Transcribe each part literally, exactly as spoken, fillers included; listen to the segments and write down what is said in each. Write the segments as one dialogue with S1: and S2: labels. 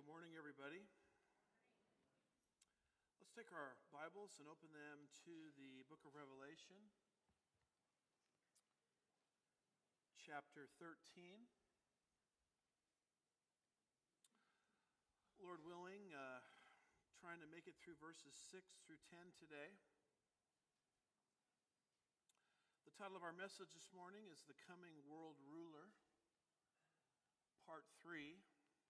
S1: Good morning, everybody. Let's take our Bibles and open them to the book of Revelation, chapter thirteen. Lord willing, uh, trying to make it through verses six through ten today. The title of our message this morning is The Coming World Ruler, Part three.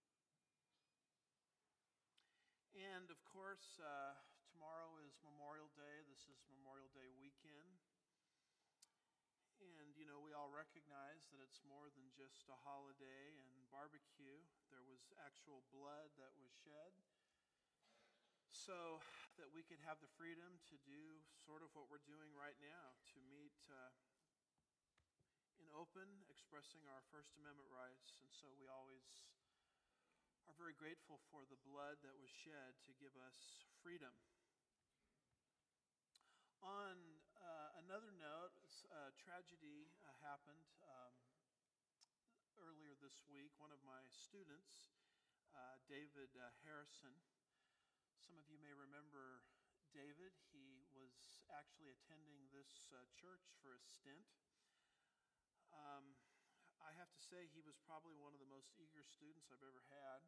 S1: And of course, uh, tomorrow is Memorial Day. This is Memorial Day weekend. And, you know, we all recognize that it's more than just a holiday and barbecue. There was actual blood that was shed so that we could have the freedom to do sort of what we're doing right now, to meet uh, in open, expressing our First Amendment rights. And so we always are very grateful for the blood that was shed to give us freedom. On uh, another note, a tragedy uh, happened um, earlier this week. One of my students, uh, David uh, Harrison, some of you may remember David. He was actually attending this uh, church for a stint. Um, I have to say he was probably one of the most eager students I've ever had,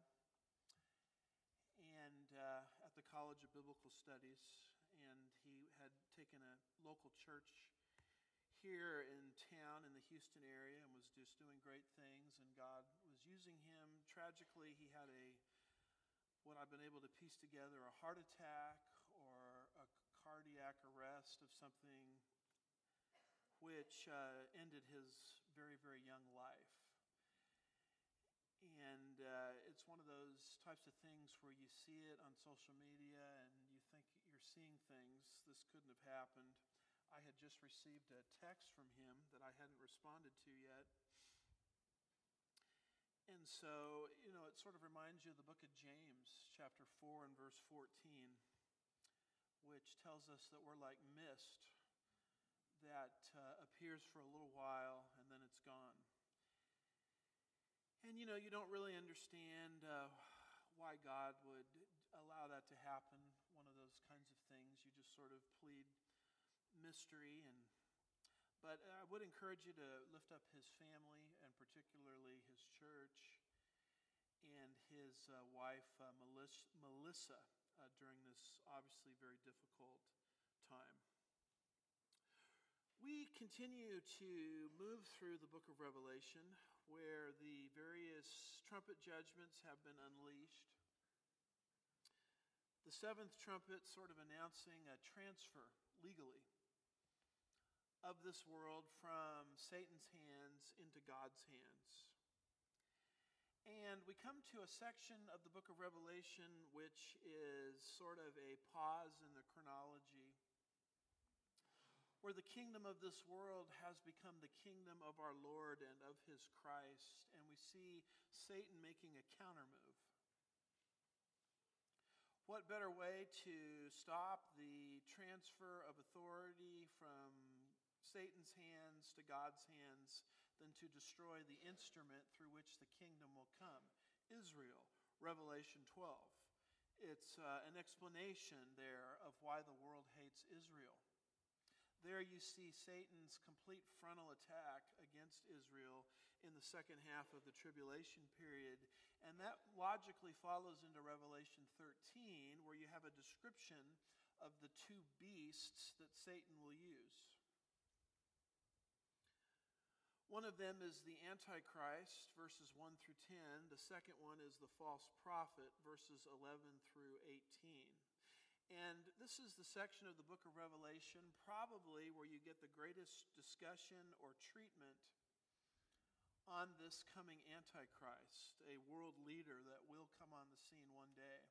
S1: and uh, at the College of Biblical Studies, and he had taken a local church here in town in the Houston area and was just doing great things, and God was using him. Tragically, he had a, what I've been able to piece together, a heart attack or a cardiac arrest of something which uh, ended his very, very young life. And uh, it's one of those types of things where you see it on social media and you think you're seeing things. This couldn't have happened. I had just received a text from him that I hadn't responded to yet. And so, you know, it sort of reminds you of the book of James, chapter four and verse fourteen, which tells us that we're like mist that uh, appears for a little while and then it's gone. And you know, you don't really understand uh, why God would allow that to happen, one of those kinds of things. You just sort of plead mystery. And but I would encourage you to lift up his family, and particularly his church and his uh, wife, uh, Melissa, Melissa uh, during this obviously very difficult time. We continue to move through the book of Revelation, where the various trumpet judgments have been unleashed. The seventh trumpet sort of announcing a transfer legally of this world from Satan's hands into God's hands. And we come to a section of the book of Revelation which is sort of a pause in the chronology, where the kingdom of this world has become the kingdom of our Lord and of his Christ, and we see Satan making a countermove. What better way to stop the transfer of authority from Satan's hands to God's hands than to destroy the instrument through which the kingdom will come? Israel, Revelation twelve. It's uh, an explanation there of why the world hates Israel. There you see Satan's complete frontal attack against Israel in the second half of the tribulation period. And that logically follows into Revelation thirteen, where you have a description of the two beasts that Satan will use. One of them is the Antichrist, verses one through ten. The second one is the false prophet, verses eleven through eighteen. And this is the section of the book of Revelation probably where you get the greatest discussion or treatment on this coming Antichrist, a world leader that will come on the scene one day.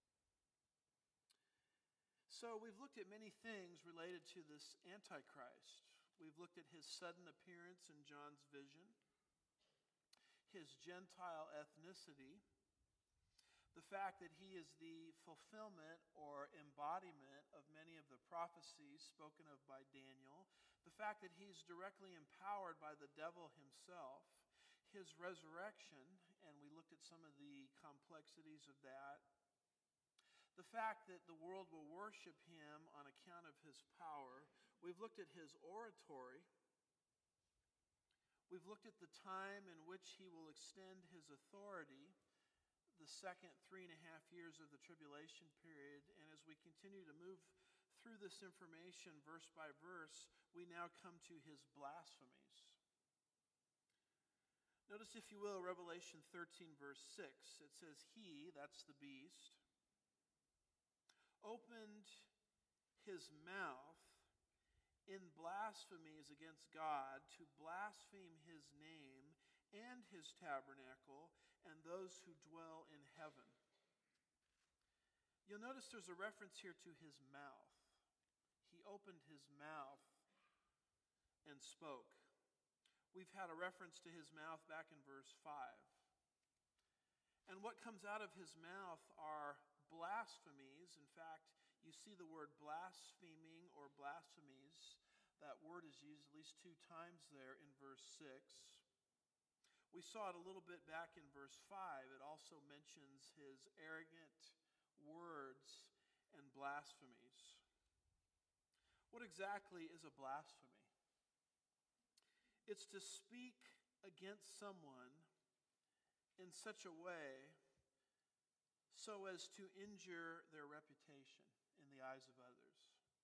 S1: So we've looked at many things related to this Antichrist. We've looked at his sudden appearance in John's vision, his Gentile ethnicity, the fact that he is the fulfillment or embodiment of many of the prophecies spoken of by Daniel, the fact that he's directly empowered by the devil himself, his resurrection, and we looked at some of the complexities of that. The fact that the world will worship him on account of his power. We've looked at his oratory. We've looked at the time in which he will extend his authority, the second three and a half years of the tribulation period. And as we continue to move through this information verse by verse, we now come to his blasphemies. Notice, if you will, Revelation thirteen, verse six. It says, "He," that's the beast, "opened his mouth in blasphemies against God, to blaspheme his name and his tabernacle and those who dwell in heaven." You'll notice there's a reference here to his mouth. He opened his mouth and spoke. We've had a reference to his mouth back in verse five. And what comes out of his mouth are blasphemies. In fact, you see the word blaspheming or blasphemies. That word is used at least two times there in verse six. We saw it a little bit back in verse five. It also mentions his arrogant words and blasphemies. What exactly is a blasphemy? It's to speak against someone in such a way so as to injure their reputation in the eyes of others.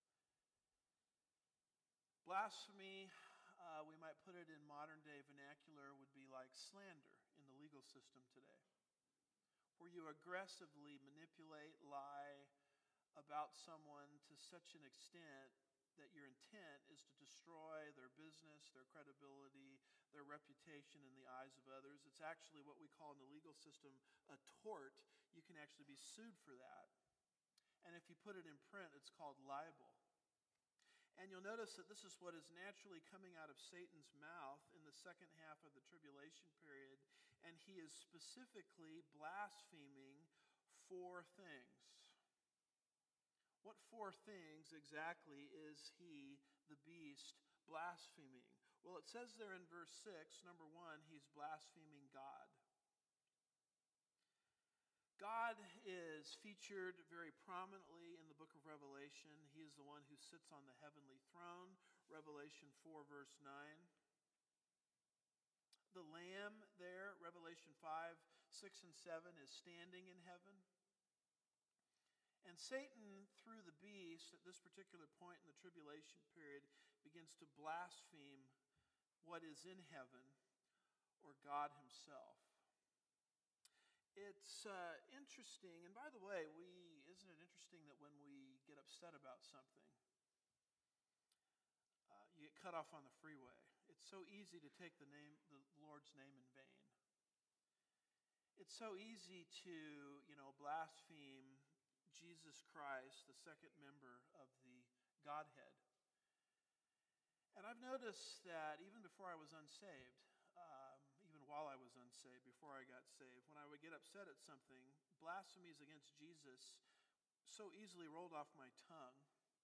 S1: Blasphemy, uh, we might put it in modern day vernacular, would be like slander in the legal system today, where you aggressively manipulate, lie about someone to such an extent that your intent is to destroy their business, their credibility, their reputation in the eyes of others. It's actually what we call in the legal system a tort. You can actually be sued for that. And if you put it in print, it's called libel. And you'll notice that this is what is naturally coming out of Satan's mouth in the second half of the tribulation period. And he is specifically blaspheming four things. What four things exactly is he, the beast, blaspheming? Well, it says there in verse six, number one, he's blaspheming God. God is featured very prominently in the book of Revelation. He is the one who sits on the heavenly throne, Revelation four, verse nine. The Lamb there, Revelation five, six, and seven, is standing in heaven. And Satan, through the beast, at this particular point in the tribulation period, begins to blaspheme what is in heaven, or God himself. It's uh, interesting, and by the way, we isn't it interesting that when we get upset about something, uh, you get cut off on the freeway. It's so easy to take the name, the Lord's name in vain. It's so easy to, you know, blaspheme Jesus Christ, the second member of the Godhead. And I've noticed that even before I was unsaved, um, even while I was unsaved, before I got saved, when I would get upset at something, blasphemies against Jesus so easily rolled off my tongue.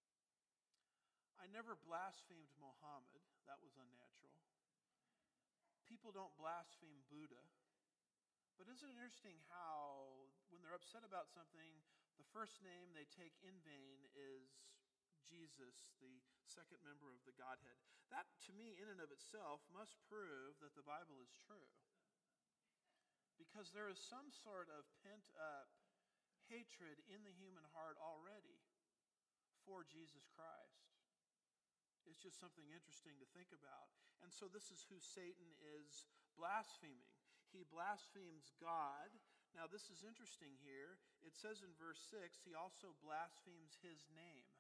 S1: I never blasphemed Muhammad. That was unnatural. People don't blaspheme Buddha. But isn't it interesting how when they're upset about something, the first name they take in vain is Jesus, the second member of the Godhead? That, to me, in and of itself, must prove that the Bible is true. Because there is some sort of pent-up hatred in the human heart already for Jesus Christ. It's just something interesting to think about. And so this is who Satan is blaspheming. He blasphemes God. Now this is interesting here. It says in verse six, he also blasphemes his name.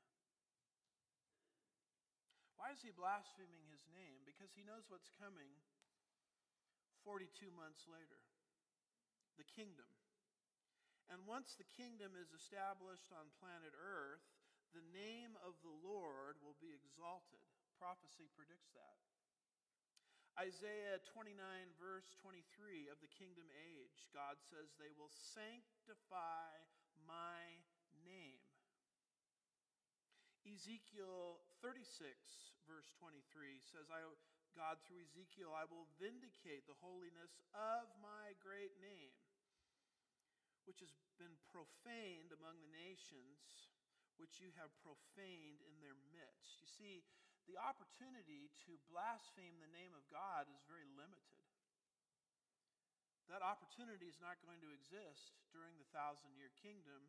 S1: Why is he blaspheming his name? Because he knows what's coming forty-two months later. The kingdom. And once the kingdom is established on planet Earth, the name of the Lord will be exalted. Prophecy predicts that. Isaiah twenty-nine, verse twenty-three, of the kingdom age, God says, they will sanctify my name. Ezekiel thirty-six, verse twenty-three says, I, God through Ezekiel, I will vindicate the holiness of my great name. which has been profaned among the nations, which you have profaned in their midst. You see, the opportunity to blaspheme the name of God is very limited. That opportunity is not going to exist during the thousand-year kingdom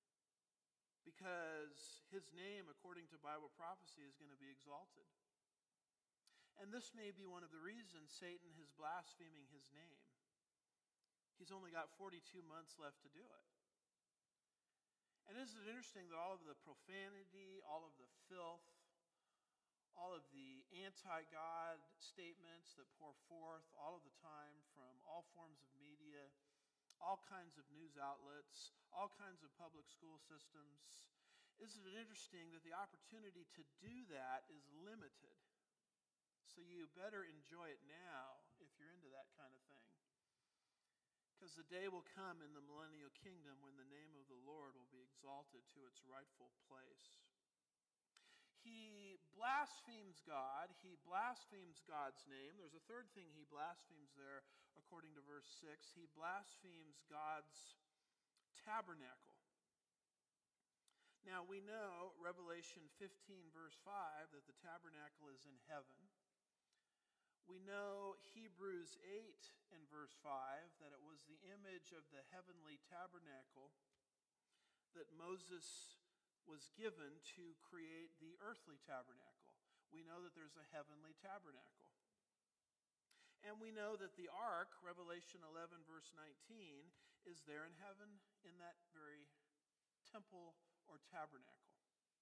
S1: because his name, according to Bible prophecy, is going to be exalted. And this may be one of the reasons Satan is blaspheming his name. He's only got forty-two months left to do it. And isn't it interesting that all of the profanity, all of the filth, all of the anti-God statements that pour forth all of the time from all forms of media, all kinds of news outlets, all kinds of public school systems, isn't it interesting that the opportunity to do that is limited? So you better enjoy it now if you're into that kind of thing. Because the day will come in the millennial kingdom when the name of the Lord will be exalted to its rightful place. He blasphemes God. He blasphemes God's name. There's a third thing he blasphemes there, according to verse six. He blasphemes God's tabernacle. Now, we know, Revelation fifteen, verse five, that the tabernacle is in heaven. We know Hebrews eight and verse five, that it was the image of the heavenly tabernacle that Moses was given to create the earthly tabernacle. We know that there's a heavenly tabernacle. And we know that the ark, Revelation eleven, verse nineteen, is there in heaven in that very temple or tabernacle.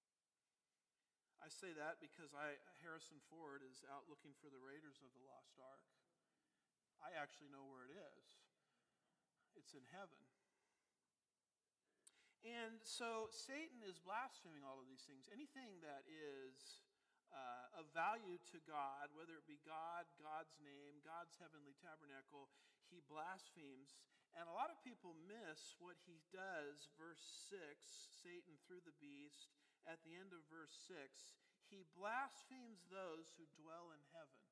S1: I say that because I, Harrison Ford is out looking for the Raiders of the Lost Ark. I actually know where it is. It's in heaven. And so Satan is blaspheming all of these things. Anything that is uh, of value to God, whether it be God, God's name, God's heavenly tabernacle, he blasphemes. And a lot of people miss what he does. Verse six, Satan through the beast. At the end of verse six, he blasphemes those who dwell in heaven.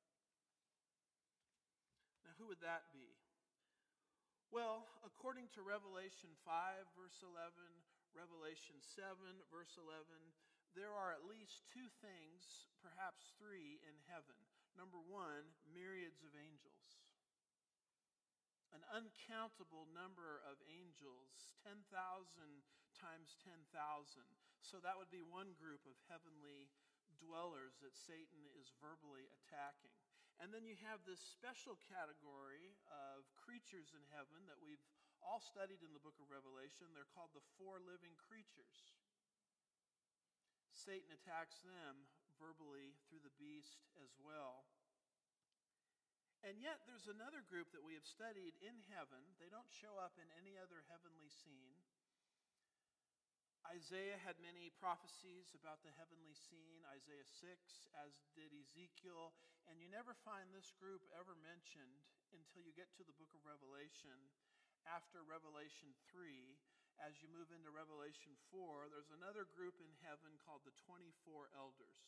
S1: Now, who would that be? Well, according to Revelation five, verse eleven, Revelation seven, verse eleven, there are at least two things, perhaps three, in heaven. Number one, myriads of angels. An uncountable number of angels, ten thousand times ten thousand. So that would be one group of heavenly dwellers that Satan is verbally attacking. And then you have this special category of creatures in heaven that we've all studied in the book of Revelation. They're called the four living creatures. Satan attacks them verbally through the beast as well. And yet there's another group that we have studied in heaven. They don't show up in any other heavenly scene. Isaiah had many prophecies about the heavenly scene, Isaiah six, as did Ezekiel, and you never find this group ever mentioned until you get to the book of Revelation. After Revelation three, as you move into Revelation four, there's another group in heaven called the twenty-four elders.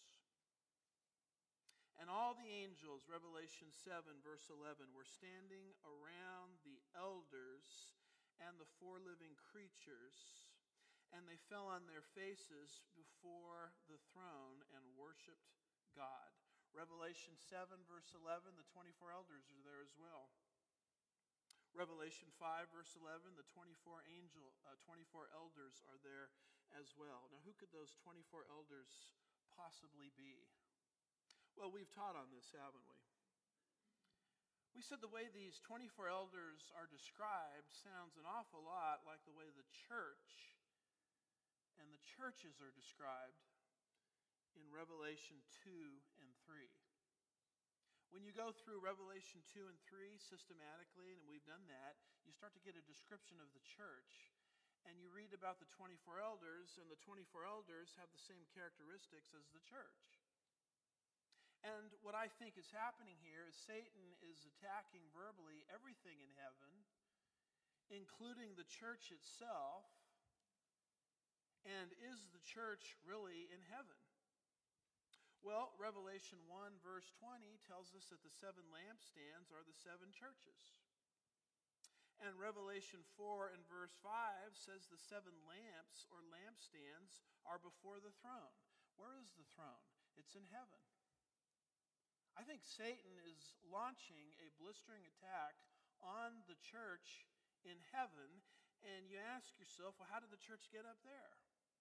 S1: And all the angels, Revelation seven, verse eleven, were standing around the elders and the four living creatures, and they fell on their faces before the throne and worshiped God. Revelation seven, verse eleven, the twenty-four elders are there as well. Revelation five, verse eleven, the twenty-four angel, uh, twenty-four elders are there as well. Now, who could those twenty-four elders possibly be? Well, we've taught on this, haven't we? We said the way these twenty-four elders are described sounds an awful lot like the way the church and the churches are described in Revelation two and three. When you go through Revelation two and three systematically, and we've done that, you start to get a description of the church. And you read about the twenty-four elders, and the twenty-four elders have the same characteristics as the church. And what I think is happening here is Satan is attacking verbally everything in heaven, including the church itself. And is the church really in heaven? Well, Revelation one, verse twenty tells us that the seven lampstands are the seven churches. And Revelation four and verse five says the seven lamps or lampstands are before the throne. Where is the throne? It's in heaven. I think Satan is launching a blistering attack on the church in heaven, and you ask yourself, well, how did the church get up there?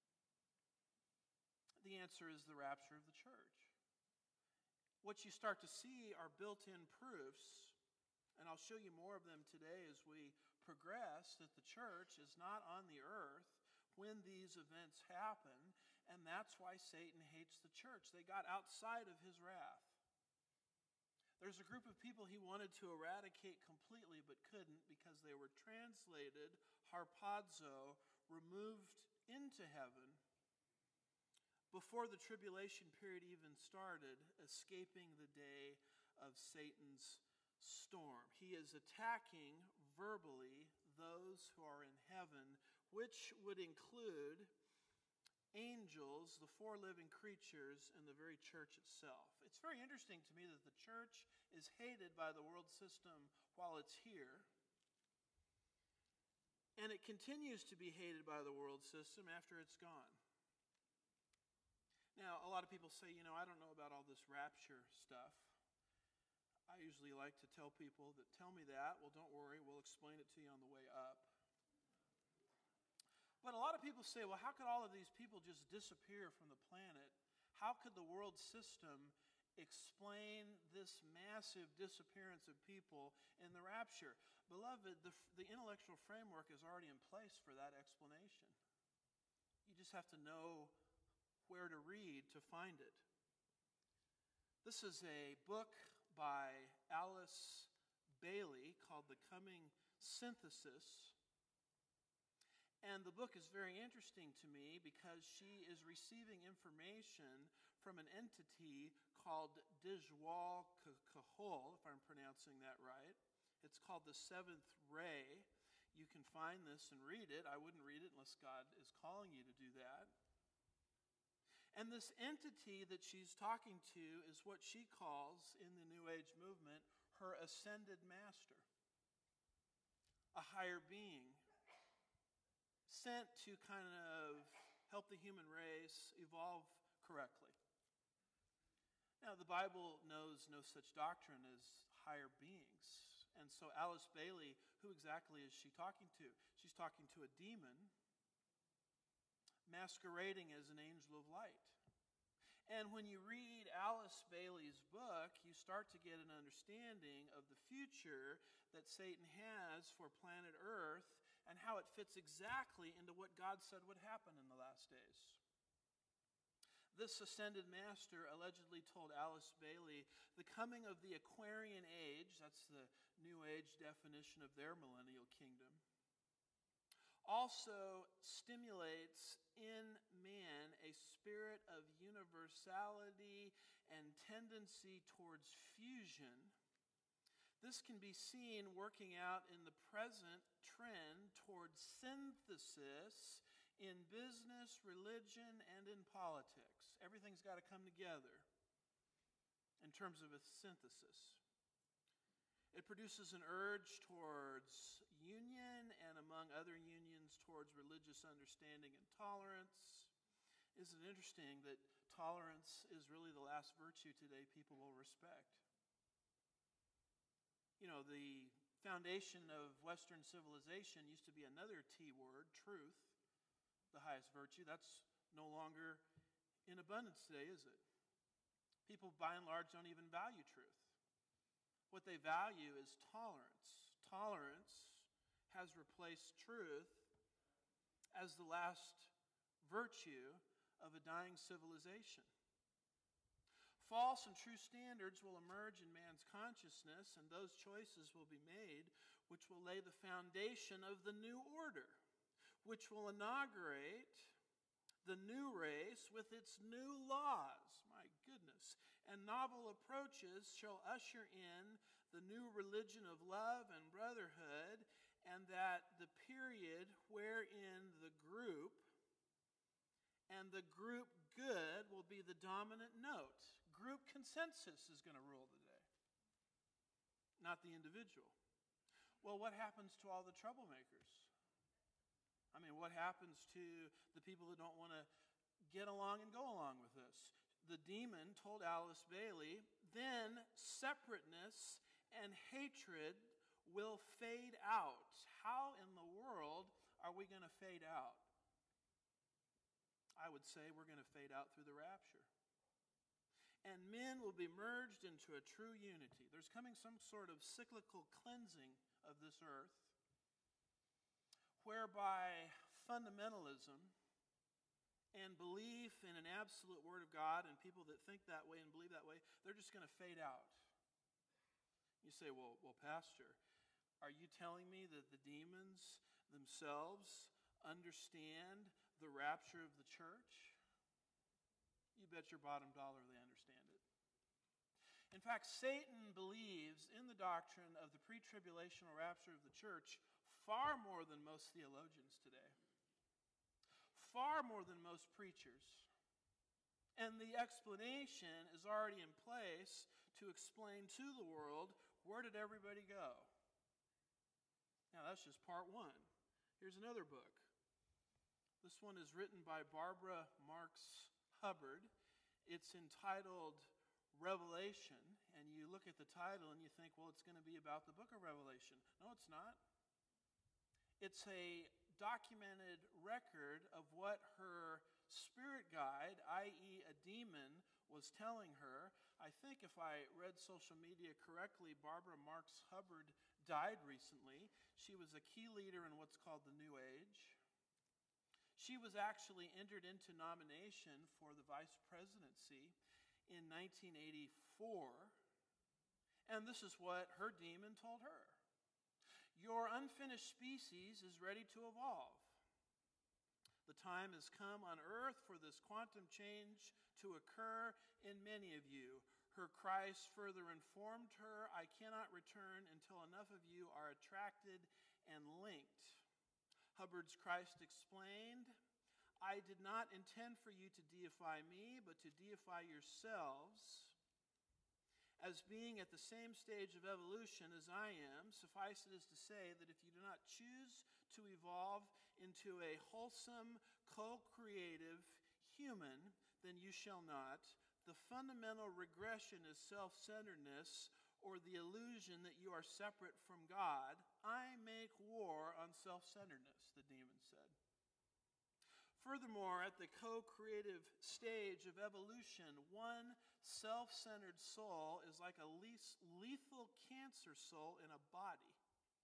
S1: The answer is the rapture of the church. What you start to see are built-in proofs, and I'll show you more of them today as we progress, that the church is not on the earth when these events happen, and that's why Satan hates the church. They got outside of his wrath. There's a group of people he wanted to eradicate completely but couldn't because they were translated, harpazo, removed into heaven before the tribulation period even started, escaping the day of Satan's storm. He is attacking verbally those who are in heaven, which would include angels, the four living creatures, and the very church itself. It's very interesting to me that the church is hated by the world system while it's here, and it continues to be hated by the world system after it's gone. Now, a lot of people say, you know, I don't know about all this rapture stuff. I usually like to tell people that tell me that. Well, don't worry, we'll explain it to you on the way up. But a lot of people say, well, how could all of these people just disappear from the planet? How could the world system explain this massive disappearance of people in the rapture? Beloved, the, the intellectual framework is already in place for that explanation. You just have to know where to read to find it. This is a book by Alice Bailey called The Coming Synthesis. And the book is very interesting to me because she is receiving information from an entity called Dijwal Kahol, if I'm pronouncing that right. It's called the Seventh Ray. You can find this and read it. I wouldn't read it unless God is calling you to do that. And this entity that she's talking to is what she calls, in the New Age movement, her ascended master, a higher being, sent to kind of help the human race evolve correctly. Now, the Bible knows no such doctrine as higher beings. And so Alice Bailey, who exactly is she talking to? She's talking to a demon masquerading as an angel of light. And when you read Alice Bailey's book, you start to get an understanding of the future that Satan has for planet Earth and how it fits exactly into what God said would happen in the last days. This ascended master allegedly told Alice Bailey the coming of the Aquarian Age, that's the New Age definition of their millennial kingdom, also stimulates in man a spirit of universality and tendency towards fusion. This can be seen working out in the present trend towards synthesis in business, religion, and in politics. Everything's got to come together in terms of a synthesis. It produces an urge towards union and, among other unions, towards religious understanding and tolerance. Isn't it interesting that tolerance is really the last virtue today people will respect? You know, the foundation of Western civilization used to be another T word, truth, the highest virtue. That's no longer in abundance today, is it? People, by and large, don't even value truth. What they value is tolerance. Tolerance has replaced truth as the last virtue of a dying civilization. False and true standards will emerge in man's consciousness, and those choices will be made, which will lay the foundation of the new order, which will inaugurate the new race with its new laws. My goodness. And novel approaches shall usher in the new religion of love and brotherhood, and that the period wherein the group and the group good will be the dominant note. Group consensus is going to rule the day, not the individual. Well, what happens to all the troublemakers? I mean, what happens to the people that don't want to get along and go along with this? The demon told Alice Bailey, then separateness and hatred will fade out. How in the world are we going to fade out? I would say we're going to fade out through the rapture. And men will be merged into a true unity. There's coming some sort of cyclical cleansing of this earth, whereby fundamentalism and belief in an absolute word of God and people that think that way and believe that way, they're just going to fade out. You say, well, well, Pastor, are you telling me that the demons themselves understand the rapture of the church? You bet your bottom dollar they understand it. In fact, Satan believes in the doctrine of the pre-tribulational rapture of the church far more than most theologians today, far more than most preachers. And the explanation is already in place to explain to the world, where did everybody go? Now, that's just part one. Here's another book. This one is written by Barbara Marx Hubbard. It's entitled Revelation, and you look at the title and you think, well, it's going to be about the book of Revelation. No, it's not. It's a documented record of what her spirit guide, that is a demon, was telling her. I think if I read social media correctly, Barbara Marx Hubbard died recently. She was a key leader in what's called the New Age. She was actually entered into nomination for the vice presidency in nineteen eighty-four. And this is what her demon told her. Your unfinished species is ready to evolve. The time has come on earth for this quantum change to occur in many of you. Her Christ further informed her, I cannot return until enough of you are attracted and linked. Hubbard's Christ explained, I did not intend for you to deify me, but to deify yourselves. As being at the same stage of evolution as I am, suffice it is to say that if you do not choose to evolve into a wholesome, co-creative human, then you shall not. The fundamental regression is self-centeredness, or the illusion that you are separate from God. I make war on self-centeredness, the demon said. Furthermore, at the co-creative stage of evolution, one self-centered soul is like a lethal cancer soul in a body,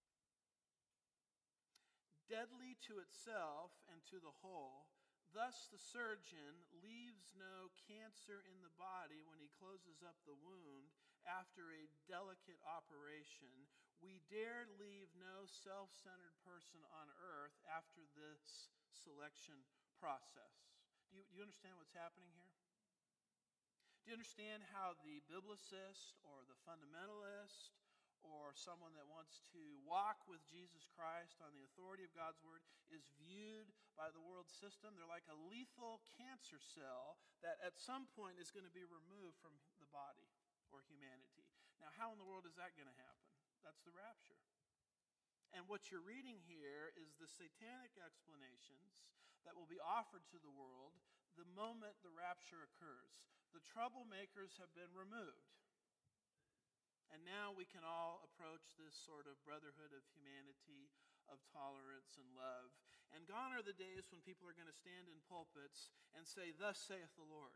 S1: deadly to itself and to the whole. Thus the surgeon leaves no cancer in the body when he closes up the wound after a delicate operation. We dare leave no self-centered person on earth after this selection process. Do you, do you understand what's happening here? Do you understand how the biblicist or the fundamentalist or someone that wants to walk with Jesus Christ on the authority of God's word is viewed by the world system? They're like a lethal cancer cell that at some point is going to be removed from the body or humanity. Now, how in the world is that going to happen? That's the rapture. And what you're reading here is the satanic explanations that will be offered to the world the moment the rapture occurs. The troublemakers have been removed. And now we can all approach this sort of brotherhood of humanity, of tolerance and love. And gone are the days when people are going to stand in pulpits and say, thus saith the Lord.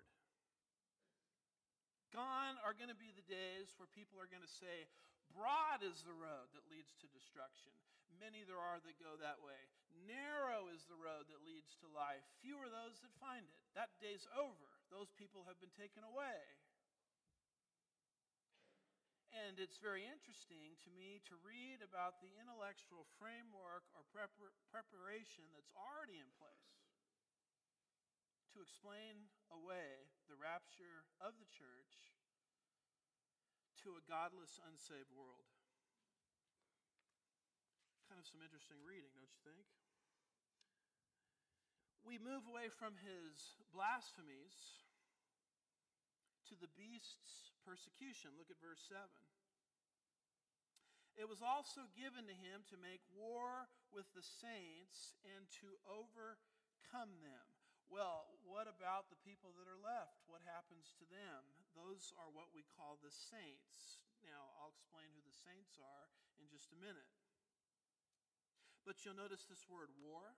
S1: Gone are going to be the days where people are going to say, broad is the road that leads to destruction. Many there are that go that way. Narrow is the road that leads to life. Few are those that find it. That day's over. Those people have been taken away. And it's very interesting to me to read about the intellectual framework or prepar- preparation that's already in place to explain away the rapture of the church to a godless, unsaved world. Kind of some interesting reading, don't you think? We move away from his blasphemies to the beast's persecution. Look at verse seven. It was also given to him to make war with the saints and to overcome them. Well, what about the people that are left? What happens to them? Those are what we call the saints. Now, I'll explain who the saints are in just a minute. But you'll notice this word war.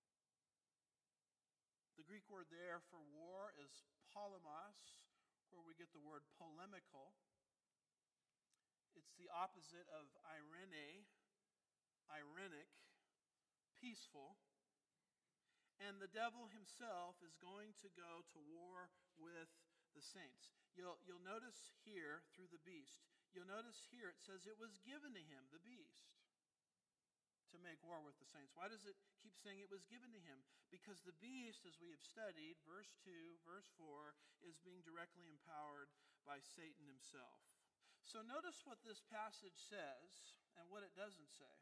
S1: The Greek word there for war is polemos, where we get the word polemical. It's the opposite of irene, irenic, peaceful. And the devil himself is going to go to war with the saints. You'll, you'll notice here through the beast, you'll notice here it says it was given to him, the beast, to make war with the saints. Why does it keep saying it was given to him? Because the beast, as we have studied, verse two, verse four, is being directly empowered by Satan himself. So notice what this passage says and what it doesn't say.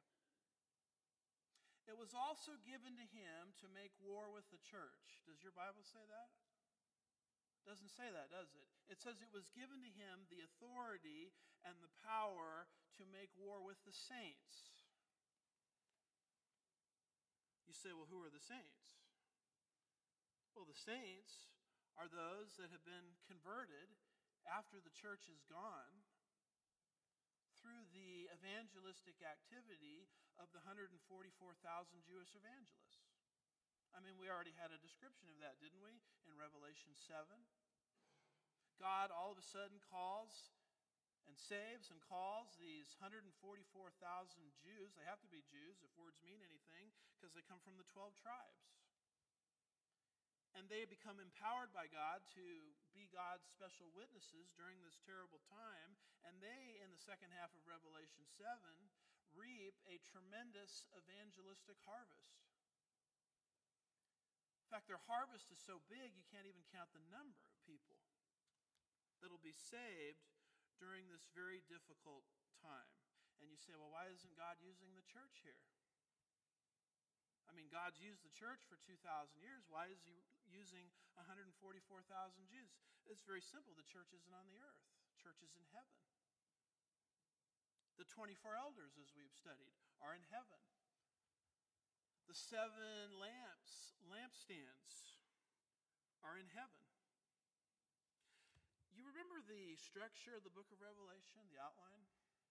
S1: It was also given to him to make war with the church. Does your Bible say that? Doesn't say that, does it? It says it was given to him the authority and the power to make war with the saints. You say, well, who are the saints? Well, the saints are those that have been converted after the church is gone through the evangelistic activity of the one hundred forty-four thousand Jewish evangelists. I mean, we already had a description of that, didn't we, in Revelation seven? God all of a sudden calls and saves and calls these one hundred forty-four thousand Jews. They have to be Jews if words mean anything, because they come from the twelve tribes. And they become empowered by God to be God's special witnesses during this terrible time. And they, in the second half of Revelation seven, reap a tremendous evangelistic harvest. In fact, their harvest is so big you can't even count the number of people that will be saved during this very difficult time. And you say, well, why isn't God using the church here? I mean, God's used the church for two thousand years. Why is he using one hundred forty-four thousand Jews? It's very simple. The church isn't on the earth. The church is in heaven. The twenty-four elders, as we've studied, are in heaven. The seven lamps, lampstands, are in heaven. You remember the structure of the book of Revelation, the outline?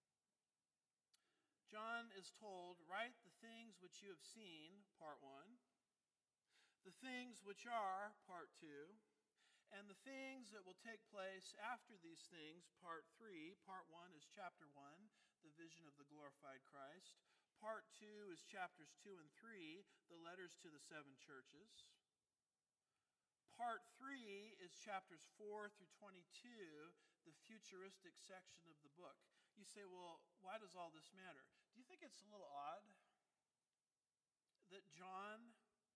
S1: John is told, write the things which you have seen, part one, the things which are, part two, and the things that will take place after these things, part three. Part one is chapter one, the vision of the glorified Christ. Part two is chapters two and three, the letters to the seven churches. Part three is chapters four through twenty-two, the futuristic section of the book. You say, well, why does all this matter? Do you think it's a little odd that John,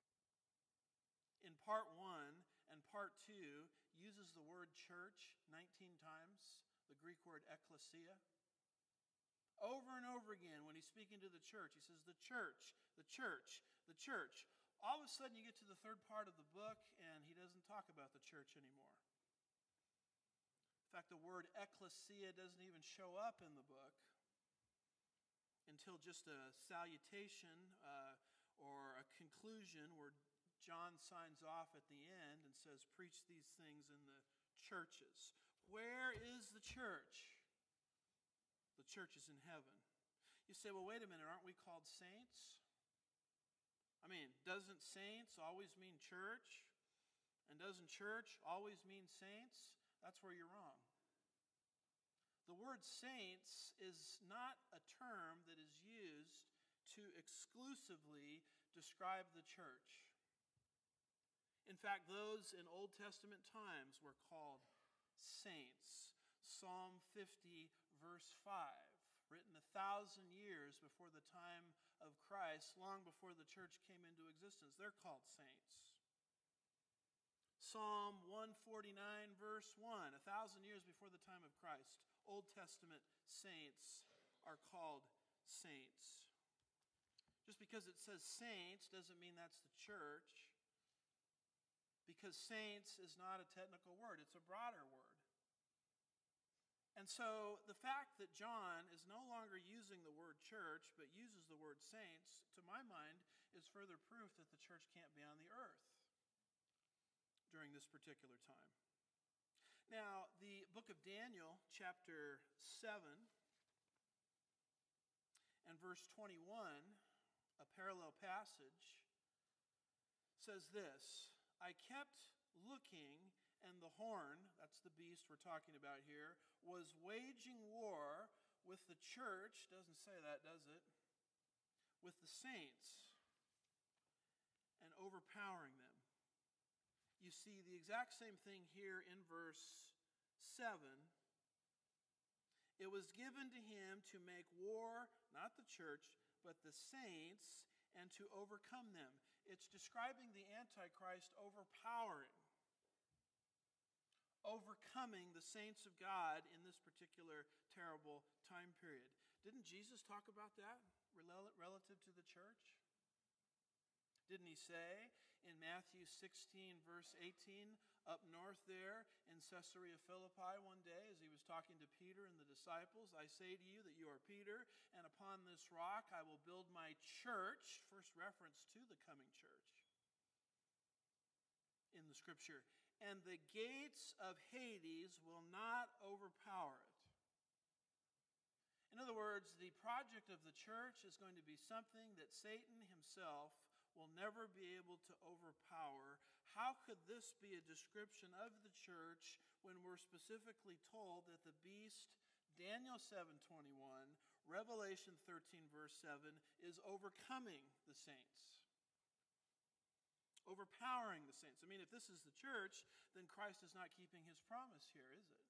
S1: in part one and part two, uses the word church nineteen times, the Greek word ekklesia? Over and over again, when he's speaking to the church, he says, the church, the church, the church. All of a sudden, you get to the third part of the book, and he doesn't talk about the church anymore. In fact, the word ekklesia doesn't even show up in the book until just a salutation uh, or a conclusion where John signs off at the end and says, preach these things in the churches. Where is the church? The church is in heaven. You say, well, wait a minute, aren't we called saints? I mean, doesn't saints always mean church? And doesn't church always mean saints? That's where you're wrong. The word saints is not a term that is used to exclusively describe the church. In fact, those in Old Testament times were called saints. Psalm fifty, verse five, written a thousand years before the time of Christ, long before the church came into existence. They're called saints. Psalm one forty-nine, verse one, a thousand years before the time of Christ, Old Testament saints are called saints. Just because it says saints doesn't mean that's the church, because saints is not a technical word. It's a broader word. And so the fact that John is no longer using the word church, but uses the word saints, to my mind, is further proof that the church can't be on the earth during this particular time. Now, the book of Daniel, chapter seven, and verse twenty-one, a parallel passage, says this: I kept looking, and the horn, that's the beast we're talking about here, was waging war with the church, doesn't say that, does it? With the saints, and overpowering them. You see the exact same thing here in verse seven. It was given to him to make war, not the church, but the saints, and to overcome them. It's describing the Antichrist overpowering, overcoming the saints of God in this particular terrible time period. Didn't Jesus talk about that relative to the church? Didn't he say in Matthew sixteen, verse eighteen, up north there in Caesarea Philippi one day, as he was talking to Peter and the disciples, I say to you that you are Peter, and upon this rock I will build my church, first reference to the coming church in the scripture, and the gates of Hades will not overpower it. In other words, the project of the church is going to be something that Satan himself will never be able to overpower. How could this be a description of the church when we're specifically told that the beast, Daniel seven twenty-one, Revelation thirteen verse seven, is overcoming the saints? Overpowering the saints. I mean, if this is the church, then Christ is not keeping his promise here, is it?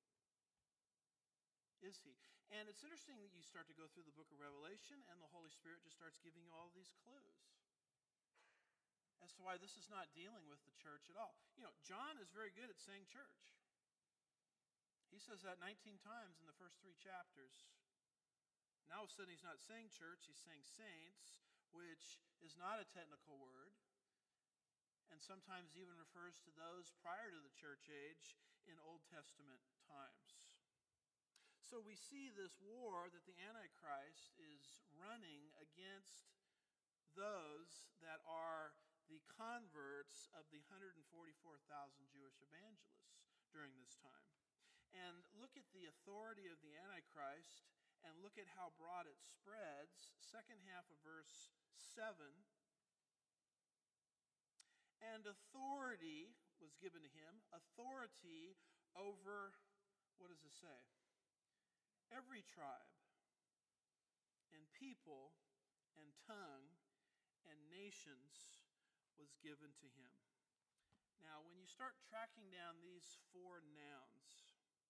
S1: Is he? And it's interesting that you start to go through the book of Revelation and the Holy Spirit just starts giving you all of these clues as to why this is not dealing with the church at all. You know, John is very good at saying church. He says that nineteen times in the first three chapters. Now all of a sudden he's not saying church, he's saying saints, which is not a technical word, and sometimes even refers to those prior to the church age in Old Testament times. So we see this war that the Antichrist is running against those that are the converts of the one hundred forty-four thousand Jewish evangelists during this time. And look at the authority of the Antichrist and look at how broad it spreads. Second half of verse seven. And authority was given to him, authority over, what does it say? Every tribe and people and tongue and nations was given to him. Now, when you start tracking down these four nouns,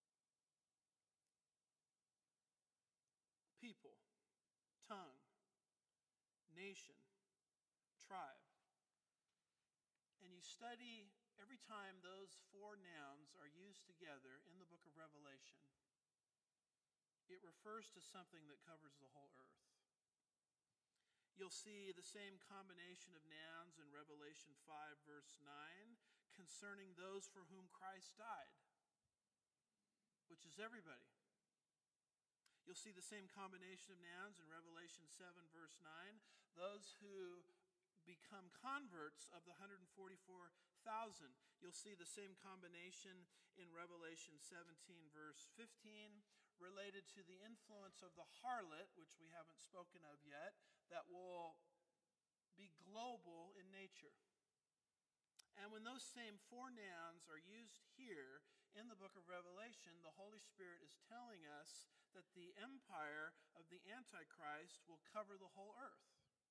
S1: people, tongue, nation, tribe, and you study every time those four nouns are used together in the book of Revelation, it refers to something that covers the whole earth. You'll see the same combination of nouns in Revelation five, verse nine, concerning those for whom Christ died, which is everybody. You'll see the same combination of nouns in Revelation seven, verse nine, those who become converts of the one hundred forty-four thousand. You'll see the same combination in Revelation seventeen, verse fifteen, related to the influence of the harlot, which we haven't spoken of yet, that will be global in nature. And when those same four nouns are used here in the book of Revelation, the Holy Spirit is telling us that the empire of the Antichrist will cover the whole earth.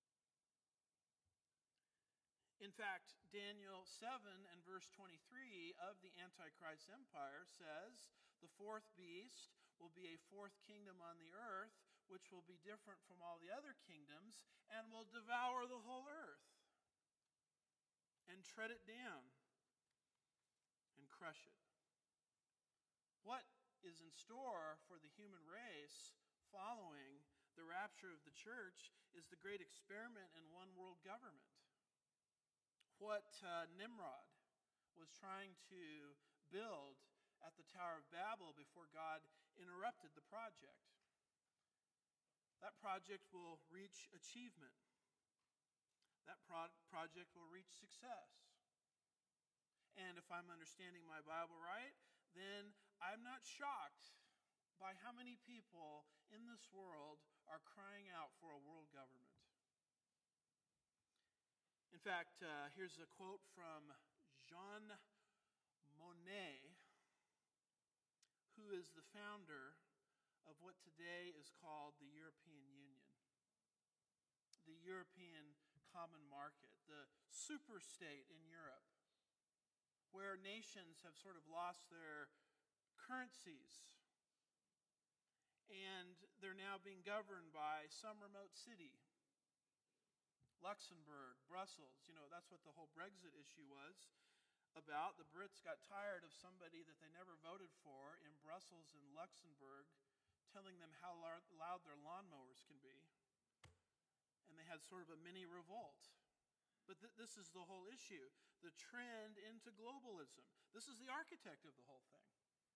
S1: In fact, Daniel seven and verse twenty-three of the Antichrist empire says, the fourth beast will be a fourth kingdom on the earth, which will be different from all the other kingdoms, and will devour the whole earth and tread it down and crush it. What is in store for the human race following the rapture of the church is the great experiment in one world government. What uh, Nimrod was trying to build at the Tower of Babel before God interrupted the project. That project will reach achievement. That pro- project will reach success. And if I'm understanding my Bible right, then I'm not shocked by how many people in this world are crying out for a world government. In fact, uh, here's a quote from Jean Monnet, who is the founder of what today is called the European Union, the European Common Market, the superstate in Europe, where nations have sort of lost their currencies and they're now being governed by some remote city. Luxembourg, Brussels, you know, that's what the whole Brexit issue was about. The Brits got tired of somebody that they never voted for in Brussels and Luxembourg telling them how loud their lawnmowers can be. And they had sort of a mini revolt. But th- this is the whole issue, the trend into globalism. This is the architect of the whole thing.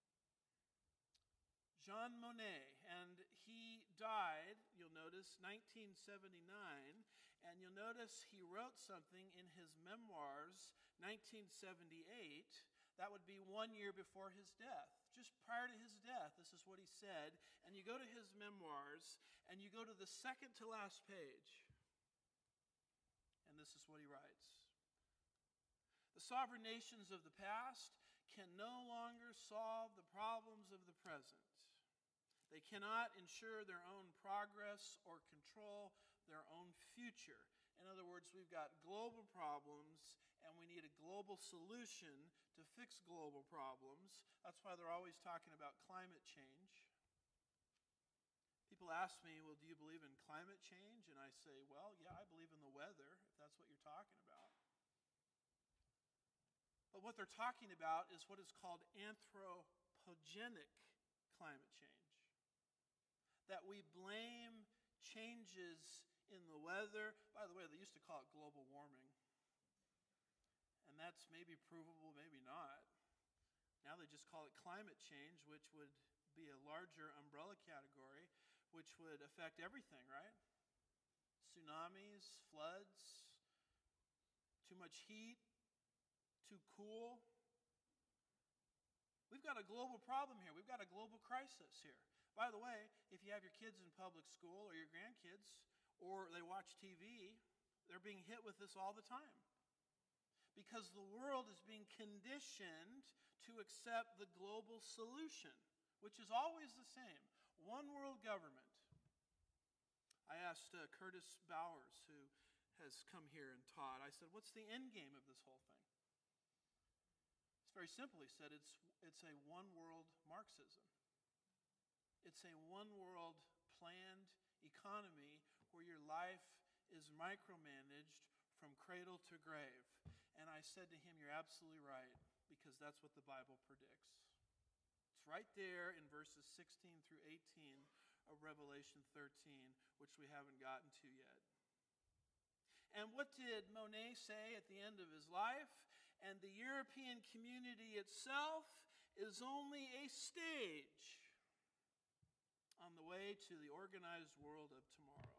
S1: Jean Monnet, and he died, you'll notice, nineteen seventy-nine, and you'll notice he wrote something in his memoirs, nineteen seventy-eight, that would be one year before his death. Just prior to his death, this is what he said, and you go to his memoirs, and you go to the second to last page, and this is what he writes. The sovereign nations of the past can no longer solve the problems of the present. They cannot ensure their own progress or control their own future. In other words, we've got global problems and we need a global solution to fix global problems. That's why they're always talking about climate change. People ask me, well, do you believe in climate change? And I say, well, yeah, I believe in the weather, if that's what you're talking about. But what they're talking about is what is called anthropogenic climate change. That we blame changes in the weather. By the way, they used to call it global warming. And that's maybe provable, maybe not. Now they just call it climate change, which would be a larger umbrella category, which would affect everything, right? Tsunamis, floods, too much heat, too cool. We've got a global problem here. We've got a global crisis here. By the way, if you have your kids in public school or your grandkids, or they watch T V, they're being hit with this all the time. Because the world is being conditioned to accept the global solution, which is always the same. One world government. I asked uh, Curtis Bowers, who has come here and taught, I said, what's the end game of this whole thing? It's very simple. He said it's, it's a one-world Marxism. It's a one-world planned economy where your life is micromanaged from cradle to grave. And I said to him, you're absolutely right, because that's what the Bible predicts. It's right there in verses sixteen through eighteen of Revelation thirteen, which we haven't gotten to yet. And what did Monnet say at the end of his life? And the European community itself is only a stage on the way to the organized world of tomorrow.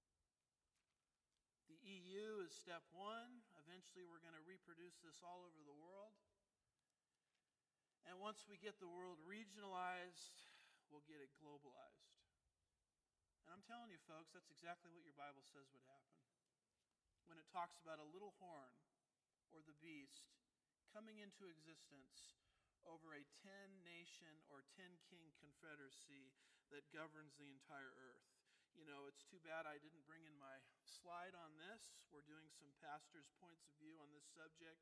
S1: The E U is step one. Eventually we're going to reproduce this all over the world. And once we get the world regionalized, we'll get it globalized. And I'm telling you, folks, that's exactly what your Bible says would happen. When it talks about a little horn or the beast coming into existence over a ten-nation or ten-king confederacy that governs the entire earth. You know, it's too bad I didn't bring in my slide on this. We're doing some pastors' points of view on this subject.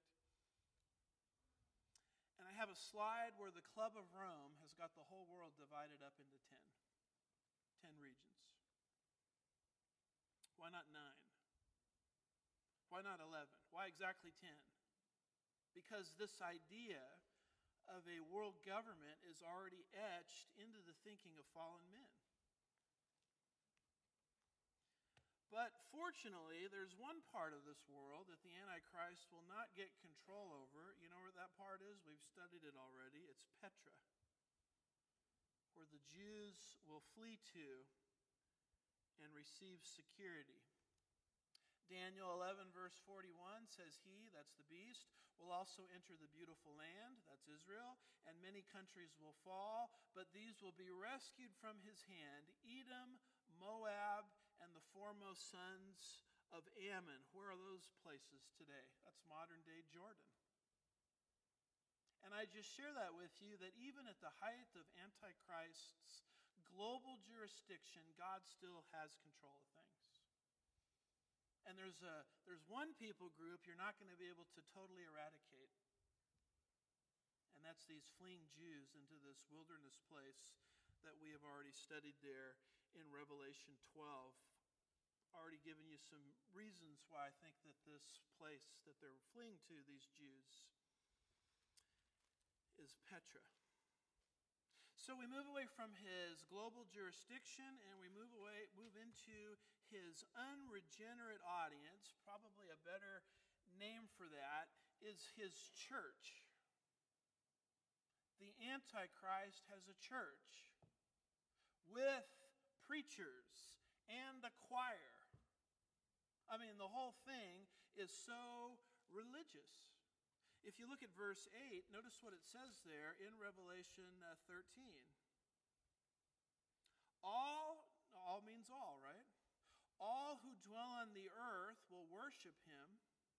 S1: And I have a slide where the Club of Rome has got the whole world divided up into ten. Ten regions. Why not nine? Why not eleven? Why exactly ten? Because this idea of a world government is already etched into the thinking of fallen men. But fortunately, there's one part of this world that the Antichrist will not get control over. You know where that part is? We've studied it already. It's Petra, where the Jews will flee to and receive security. Daniel eleven, verse forty-one says, He, that's the beast, will also enter the beautiful land, that's Israel, and many countries will fall, but these will be rescued from his hand, Edom, Moab, and the foremost sons of Ammon. Where are those places today? That's modern-day Jordan. And I just share that with you, that even at the height of Antichrist's global jurisdiction, God still has control of things. And there's a there's one people group you're not going to be able to totally eradicate. And that's these fleeing Jews into this wilderness place that we have already studied there in Revelation twelve. Already given you some reasons why I think that this place that they're fleeing to, these Jews, is Petra. So we move away from his global jurisdiction and we move away, move into his unregenerate audience. Probably a better name for that is his church. The Antichrist has a church with preachers and a choir. I mean, the whole thing is so religious. If you look at verse eight, notice what it says there in Revelation uh, thirteen. All, all means all, right? All who dwell on the earth will worship him.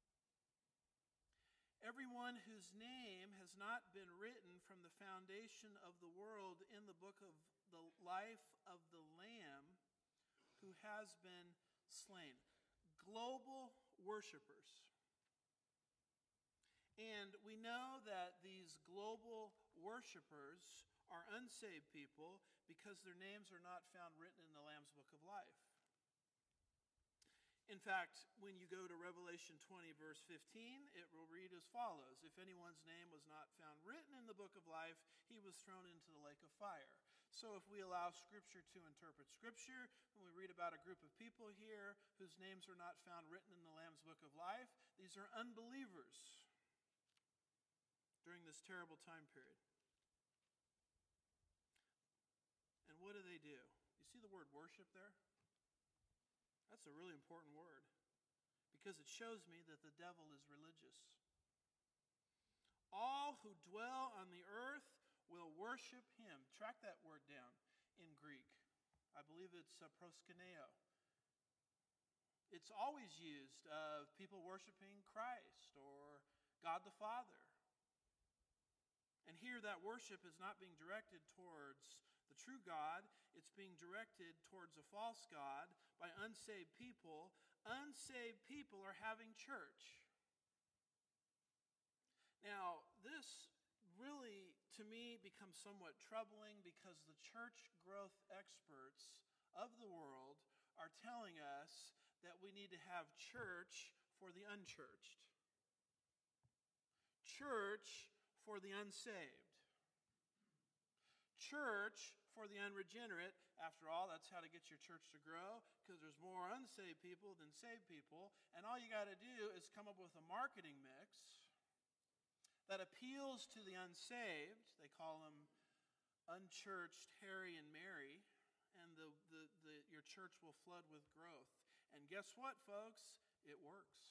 S1: Everyone whose name has not been written from the foundation of the world in the book of the life of the Lamb who has been slain. Global worshipers. And we know that these global worshipers are unsaved people because their names are not found written in the Lamb's Book of Life. In fact, when you go to Revelation twenty, verse fifteen, it will read as follows. If anyone's name was not found written in the book of life, he was thrown into the lake of fire. So if we allow Scripture to interpret Scripture, when we read about a group of people here whose names are not found written in the Lamb's Book of Life, these are unbelievers during this terrible time period. And what do they do? You see the word worship there? That's a really important word because it shows me that the devil is religious. All who dwell on the earth will worship him. Track that word down in Greek. I believe it's uh, proskuneo. It's always used of people worshiping Christ or God the Father. And here that worship is not being directed towards the true God. It's being directed towards a false God by unsaved people. Unsaved people are having church. Now, this really, to me, becomes somewhat troubling because the church growth experts of the world are telling us that we need to have church for the unchurched. Church for the unsaved. Church for the unregenerate. After all, that's how to get your church to grow, because there's more unsaved people than saved people. And all you got to do is come up with a marketing mix that appeals to the unsaved. They call them unchurched Harry and Mary. And the, the, the, your church will flood with growth. And guess what, folks? It works.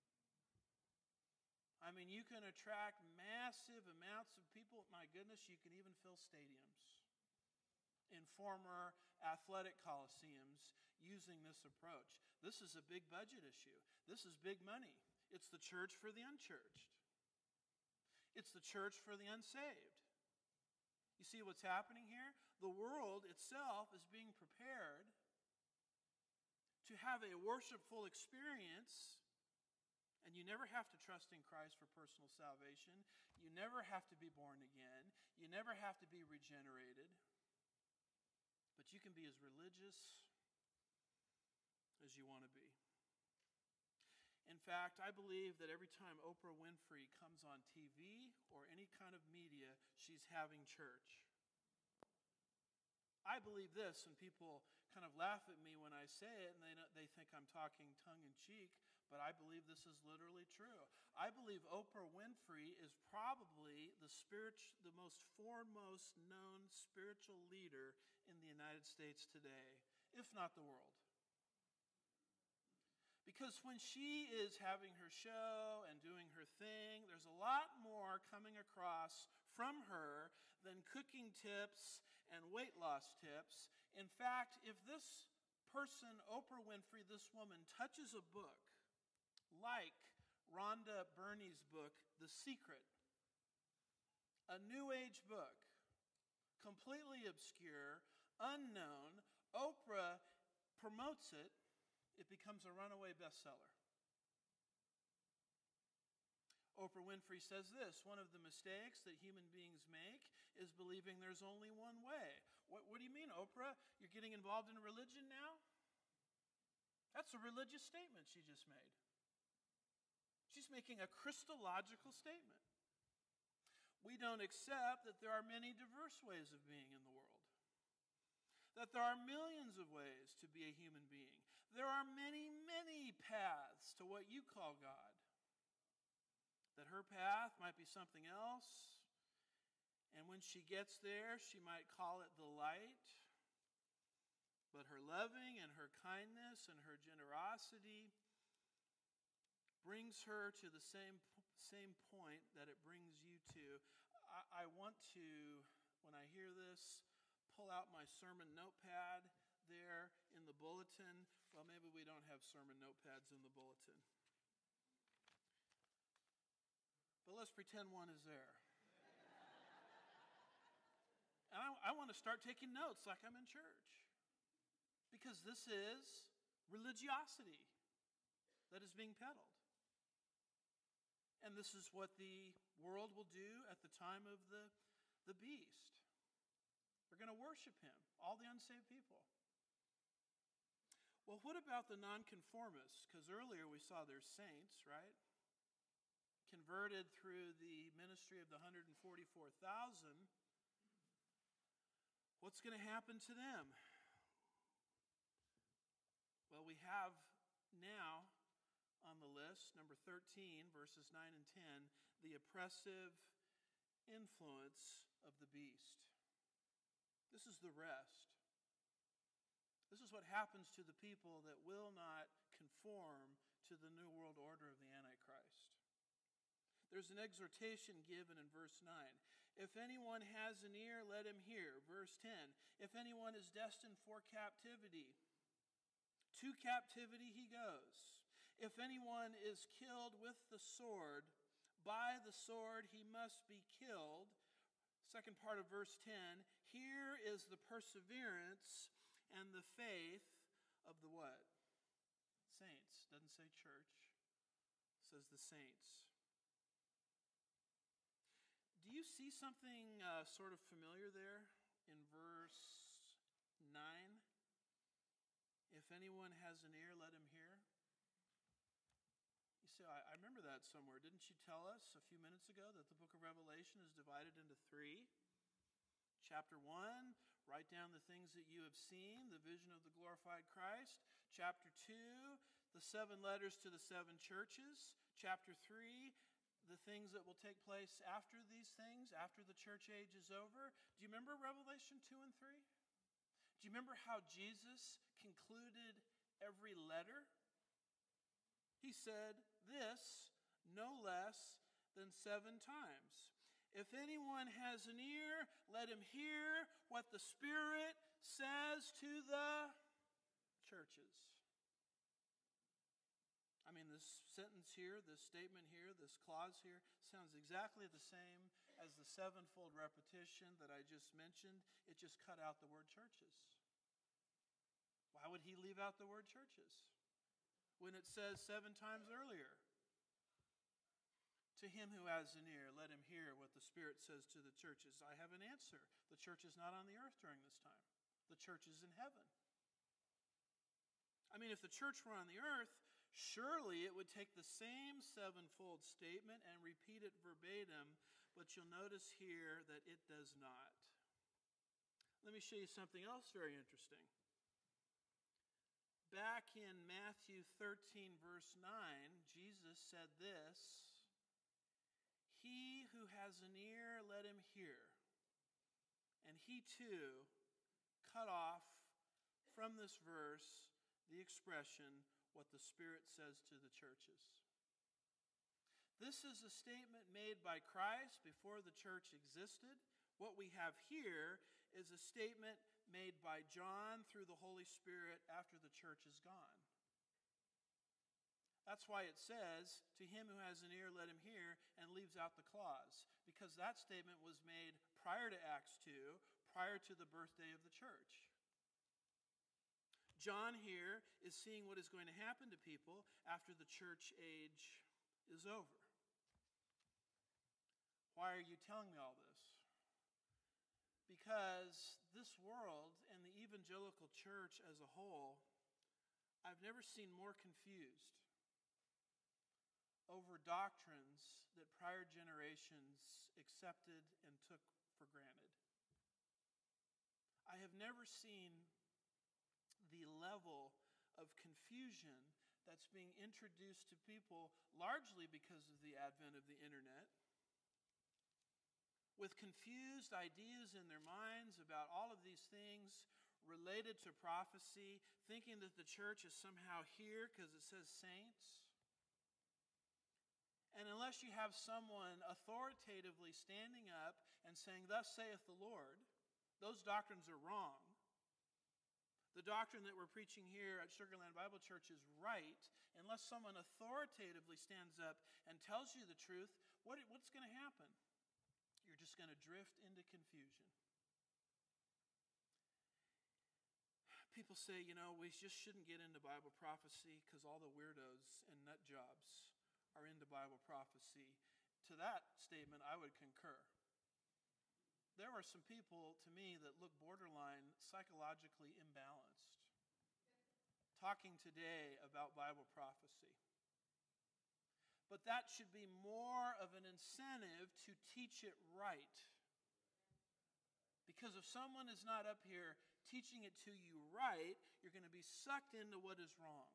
S1: I mean, you can attract massive amounts of people. My goodness, you can even fill stadiums in former athletic coliseums using this approach. This is a big budget issue. This is big money. It's the church for the unchurched. It's the church for the unsaved. You see what's happening here? The world itself is being prepared to have a worshipful experience. And you never have to trust in Christ for personal salvation. You never have to be born again. You never have to be regenerated. But you can be as religious as you want to be. In fact, I believe that every time Oprah Winfrey comes on T V or any kind of media, she's having church. I believe this, and people kind of laugh at me when I say it, and they, don't- they think I'm talking tongue in cheek, but I believe this is literally true. I believe Oprah Winfrey is probably the spirit, the most foremost known spiritual leader in the United States today, if not the world. Because when she is having her show and doing her thing, there's a lot more coming across from her than cooking tips and weight loss tips. In fact, if this person, Oprah Winfrey, this woman, touches a book like Rhonda Byrne's book, The Secret, a New Age book, completely obscure, unknown, Oprah promotes it, it becomes a runaway bestseller. Oprah Winfrey says this: one of the mistakes that human beings make is believing there's only one way. What, what do you mean, Oprah? You're getting involved in religion now? That's a religious statement she just made. She's making a Christological statement. We don't accept that there are many diverse ways of being in the world, that there are millions of ways to be a human being. There are many, many paths to what you call God. That her path might be something else, and when she gets there, she might call it the light. But her loving and her kindness and her generosity brings her to the same, same point that it brings you to. I, I want to, when I hear this, pull out my sermon notepad there in the bulletin. Well, maybe we don't have sermon notepads in the bulletin. But let's pretend one is there. And I, I want to start taking notes like I'm in church. Because this is religiosity that is being peddled. And this is what the world will do at the time of the, the beast. They're going to worship him, all the unsaved people. Well, what about the nonconformists? Because earlier we saw there's saints, right? Converted through the ministry of the one hundred forty-four thousand. What's going to happen to them? Well, we have now on the list, number thirteen, verses nine and ten, the oppressive influence of the beast. This is the rest. This is what happens to the people that will not conform to the New World Order of the Antichrist. There's an exhortation given in verse nine. If anyone has an ear, let him hear. Verse ten. If anyone is destined for captivity, to captivity he goes. If anyone is killed with the sword, by the sword he must be killed. Second part of verse ten. Here is the perseverance and the faith of the what? Saints. Doesn't say church. It says the saints. Do you see something uh, sort of familiar there in verse nine? If anyone has an ear, let him hear. You say, I, I remember that somewhere. Didn't you tell us a few minutes ago that the book of Revelation is divided into three? Chapter one, write down the things that you have seen, the vision of the glorified Christ. Chapter two, the seven letters to the seven churches. Chapter three, the things that will take place after these things, after the church age is over. Do you remember Revelation two and three? Do you remember how Jesus concluded every letter? He said this no less than seven times. If anyone has an ear, let him hear what the Spirit says to the churches. I mean, this sentence here, this statement here, this clause here sounds exactly the same as the sevenfold repetition that I just mentioned. It just cut out the word churches. Why would he leave out the word churches when it says seven times earlier? To him who has an ear, let him hear what the Spirit says to the churches. I have an answer. The church is not on the earth during this time. The church is in heaven. I mean, if the church were on the earth, surely it would take the same sevenfold statement and repeat it verbatim, but you'll notice here that it does not. Let me show you something else very interesting. Back in Matthew thirteen, verse nine, Jesus said this, "He who has an ear, let him hear." And he too cut off from this verse the expression, "what the Spirit says to the churches." This is a statement made by Christ before the church existed. What we have here is a statement made by John through the Holy Spirit after the church is gone. That's why it says, "To him who has an ear, let him hear," and leaves out the clause, because that statement was made prior to Acts two, prior to the birthday of the church. John here is seeing what is going to happen to people after the church age is over. Why are you telling me all this? Because this world and the evangelical church as a whole, I've never seen more confused over doctrines that prior generations accepted and took for granted. I have never seen the level of confusion that's being introduced to people, largely because of the advent of the internet, with confused ideas in their minds about all of these things related to prophecy, thinking that the church is somehow here because it says saints. And unless you have someone authoritatively standing up and saying, "Thus saith the Lord," those doctrines are wrong. The doctrine that we're preaching here at Sugar Land Bible Church is right. Unless someone authoritatively stands up and tells you the truth, what, what's going to happen? You're just going to drift into confusion. People say, you know, we just shouldn't get into Bible prophecy because all the weirdos and nut jobs are into Bible prophecy. To that statement, I would concur. There are some people, to me, that look borderline psychologically imbalanced, talking today about Bible prophecy. But that should be more of an incentive to teach it right. Because if someone is not up here teaching it to you right, you're going to be sucked into what is wrong.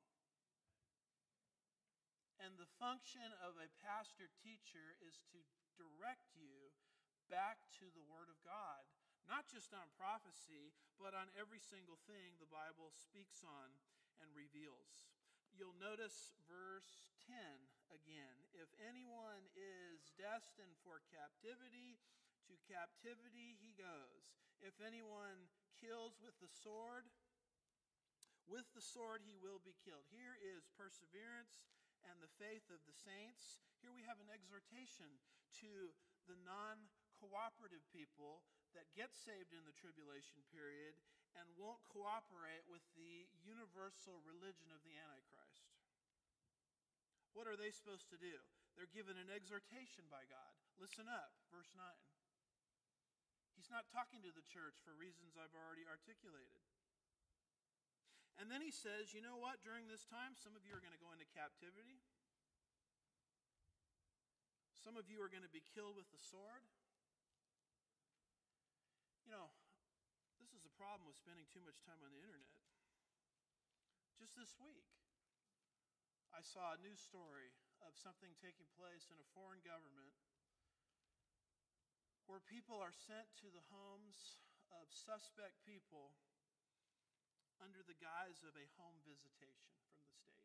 S1: And the function of a pastor-teacher is to direct you back to the Word of God. Not just on prophecy, but on every single thing the Bible speaks on and reveals. You'll notice verse ten again. "If anyone is destined for captivity, to captivity he goes. If anyone kills with the sword, with the sword he will be killed." Here is perseverance and the faith of the saints. Here we have an exhortation to the non-cooperative people that get saved in the tribulation period and won't cooperate with the universal religion of the Antichrist. What are they supposed to do? They're given an exhortation by God. Listen up, verse nine. He's not talking to the church for reasons I've already articulated. And then he says, you know what? During this time, some of you are going to go into captivity. Some of you are going to be killed with the sword. You know, this is a problem with spending too much time on the internet. Just this week, I saw a news story of something taking place in a foreign government where people are sent to the homes of suspect people under the guise of a home visitation from the state.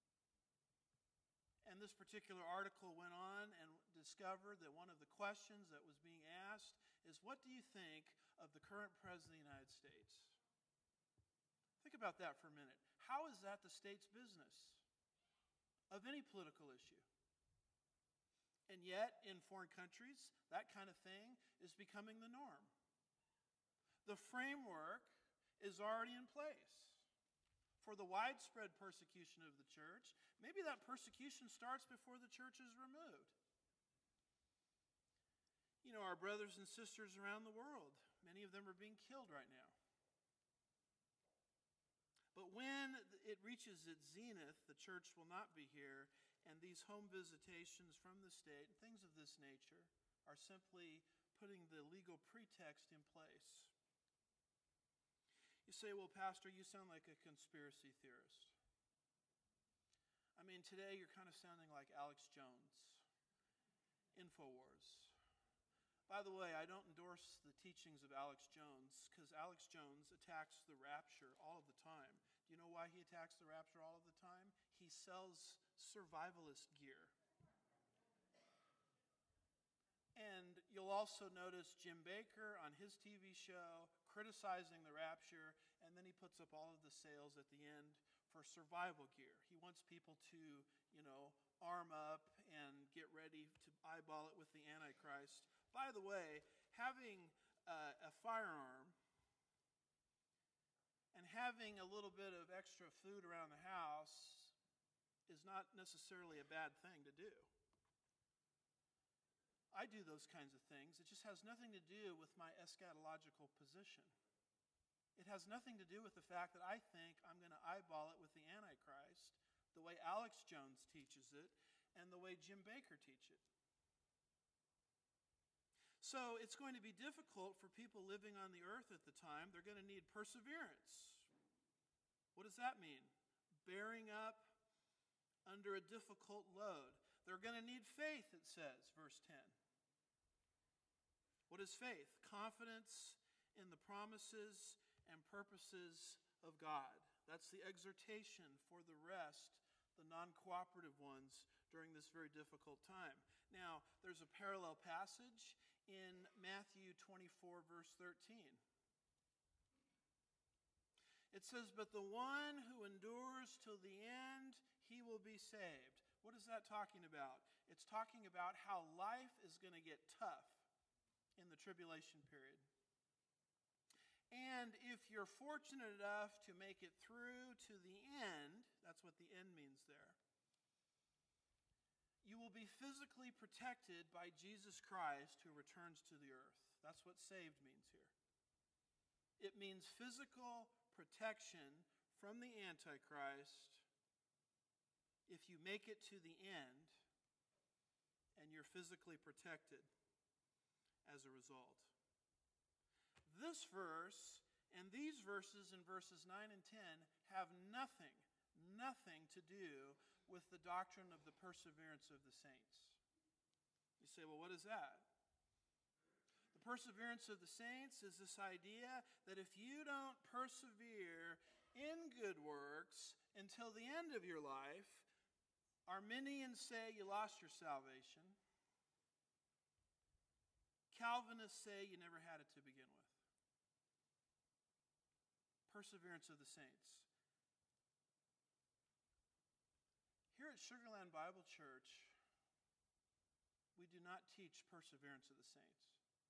S1: And this particular article went on and discovered that one of the questions that was being asked is, what do you think of the current president of the United States? Think about that for a minute. How is that the state's business of any political issue? And yet, in foreign countries, that kind of thing is becoming the norm. The framework is already in place for the widespread persecution of the church. Maybe that persecution starts before the church is removed. You know, our brothers and sisters around the world, many of them are being killed right now. But when it reaches its zenith, the church will not be here, and these home visitations from the state and things of this nature are simply putting the legal pretext in place. You say, well, Pastor, you sound like a conspiracy theorist. I mean, today you're kind of sounding like Alex Jones, InfoWars. By the way, I don't endorse the teachings of Alex Jones because Alex Jones attacks the rapture all of the time. Do you know why he attacks the rapture all of the time? He sells survivalist gear. And you'll also notice Jim Bakker on his T V show criticizing the rapture, and then he puts up all of the sales at the end for survival gear. He wants people to, you know, arm up and get ready to eyeball it with the Antichrist. By the way, having uh, a firearm and having a little bit of extra food around the house is not necessarily a bad thing to do. I do those kinds of things. It just has nothing to do with my eschatological position. It has nothing to do with the fact that I think I'm going to eyeball it with the Antichrist the way Alex Jones teaches it and the way Jim Bakker teach it. So it's going to be difficult for people living on the earth at the time. They're going to need perseverance. What does that mean? Bearing up under a difficult load. They're going to need faith, it says, verse ten. What is faith? Confidence in the promises and purposes of God. That's the exhortation for the rest, the non-cooperative ones, during this very difficult time. Now, there's a parallel passage in Matthew twenty-four, verse thirteen. It says, "But the one who endures till the end, he will be saved." What is that talking about? It's talking about how life is going to get tough in the tribulation period. And if you're fortunate enough to make it through to the end, that's what the end means there, you will be physically protected by Jesus Christ who returns to the earth. That's what saved means here. It means physical protection from the Antichrist if you make it to the end and you're physically protected as a result. This verse and these verses in verses nine and ten have nothing, nothing to do with the doctrine of the perseverance of the saints. You say, well, what is that? The perseverance of the saints is this idea that if you don't persevere in good works until the end of your life, Arminians say you lost your salvation. Calvinists say you never had it to begin with. Perseverance of the saints. Here at Sugarland Bible Church, we do not teach perseverance of the saints.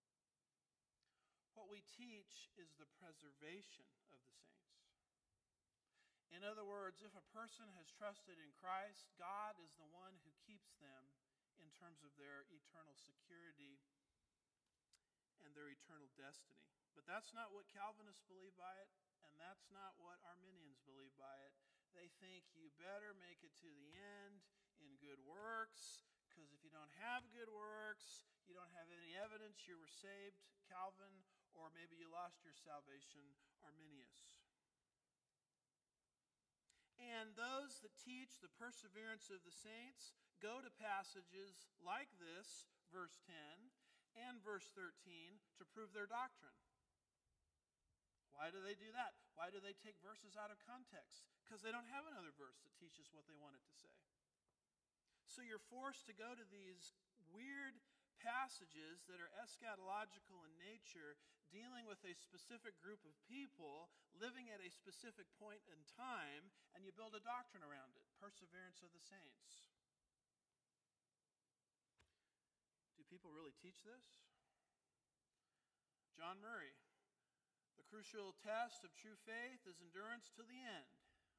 S1: What we teach is the preservation of the saints. In other words, if a person has trusted in Christ, God is the one who keeps them in terms of their eternal security and their eternal destiny. But that's not what Calvinists believe by it, and that's not what Arminians believe by it. They think you better make it to the end in good works, because if you don't have good works, you don't have any evidence you were saved, Calvin, or maybe you lost your salvation, Arminius. And those that teach the perseverance of the saints go to passages like this, verse ten, and verse thirteen, to prove their doctrine. Why do they do that? Why do they take verses out of context? Because they don't have another verse that teaches what they want it to say. So you're forced to go to these weird passages that are eschatological in nature, dealing with a specific group of people, living at a specific point in time, and you build a doctrine around it. Perseverance of the saints. Do people really teach this? John Murray. The crucial test of true faith is endurance to the end.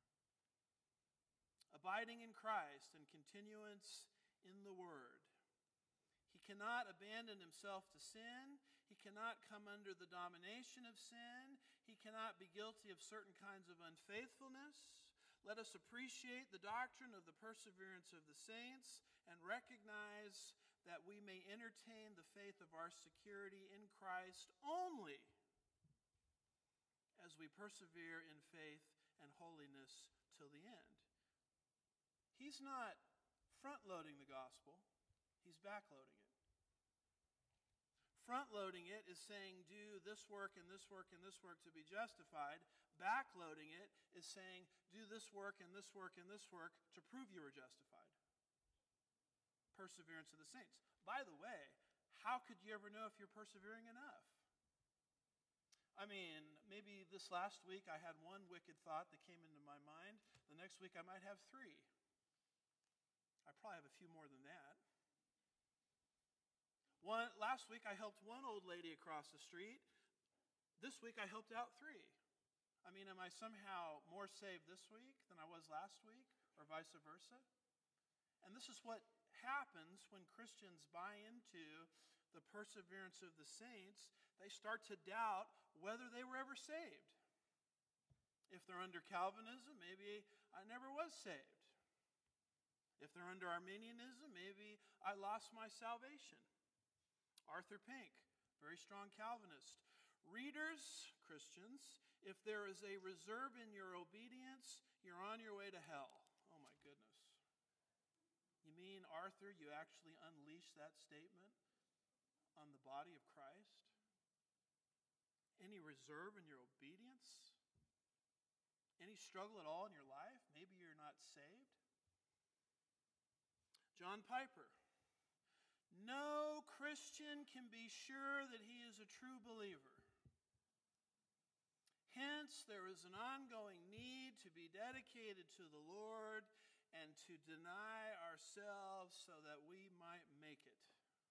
S1: Abiding in Christ and continuance in the Word. He cannot abandon himself to sin. He cannot come under the domination of sin. He cannot be guilty of certain kinds of unfaithfulness. Let us appreciate the doctrine of the perseverance of the saints and recognize that we may entertain the faith of our security in Christ only as we persevere in faith and holiness till the end. He's not front-loading the gospel, he's back-loading it. Front-loading it is saying, do this work and this work and this work to be justified. Back-loading it is saying, do this work and this work and this work to prove you were justified. Perseverance of the saints. By the way, how could you ever know if you're persevering enough? I mean, maybe this last week I had one wicked thought that came into my mind. The next week I might have three. I probably have a few more than that. One, last week I helped one old lady across the street. This week I helped out three. I mean, am I somehow more saved this week than I was last week, or vice versa? And this is what happens when Christians buy into the perseverance of the saints. They start to doubt whether they were ever saved. If they're under Calvinism, maybe I never was saved. If they're under Arminianism, maybe I lost my salvation. Arthur Pink, very strong Calvinist. Readers, Christians, if there is a reserve in your obedience, you're on your way to hell. Oh my goodness. You mean, Arthur, you actually unleashed that statement on the body of Christ? Any reserve in your obedience? Any struggle at all in your life? Maybe you're not saved? John Piper. No Christian can be sure that he is a true believer. Hence, there is an ongoing need to be dedicated to the Lord and to deny ourselves so that we might make it.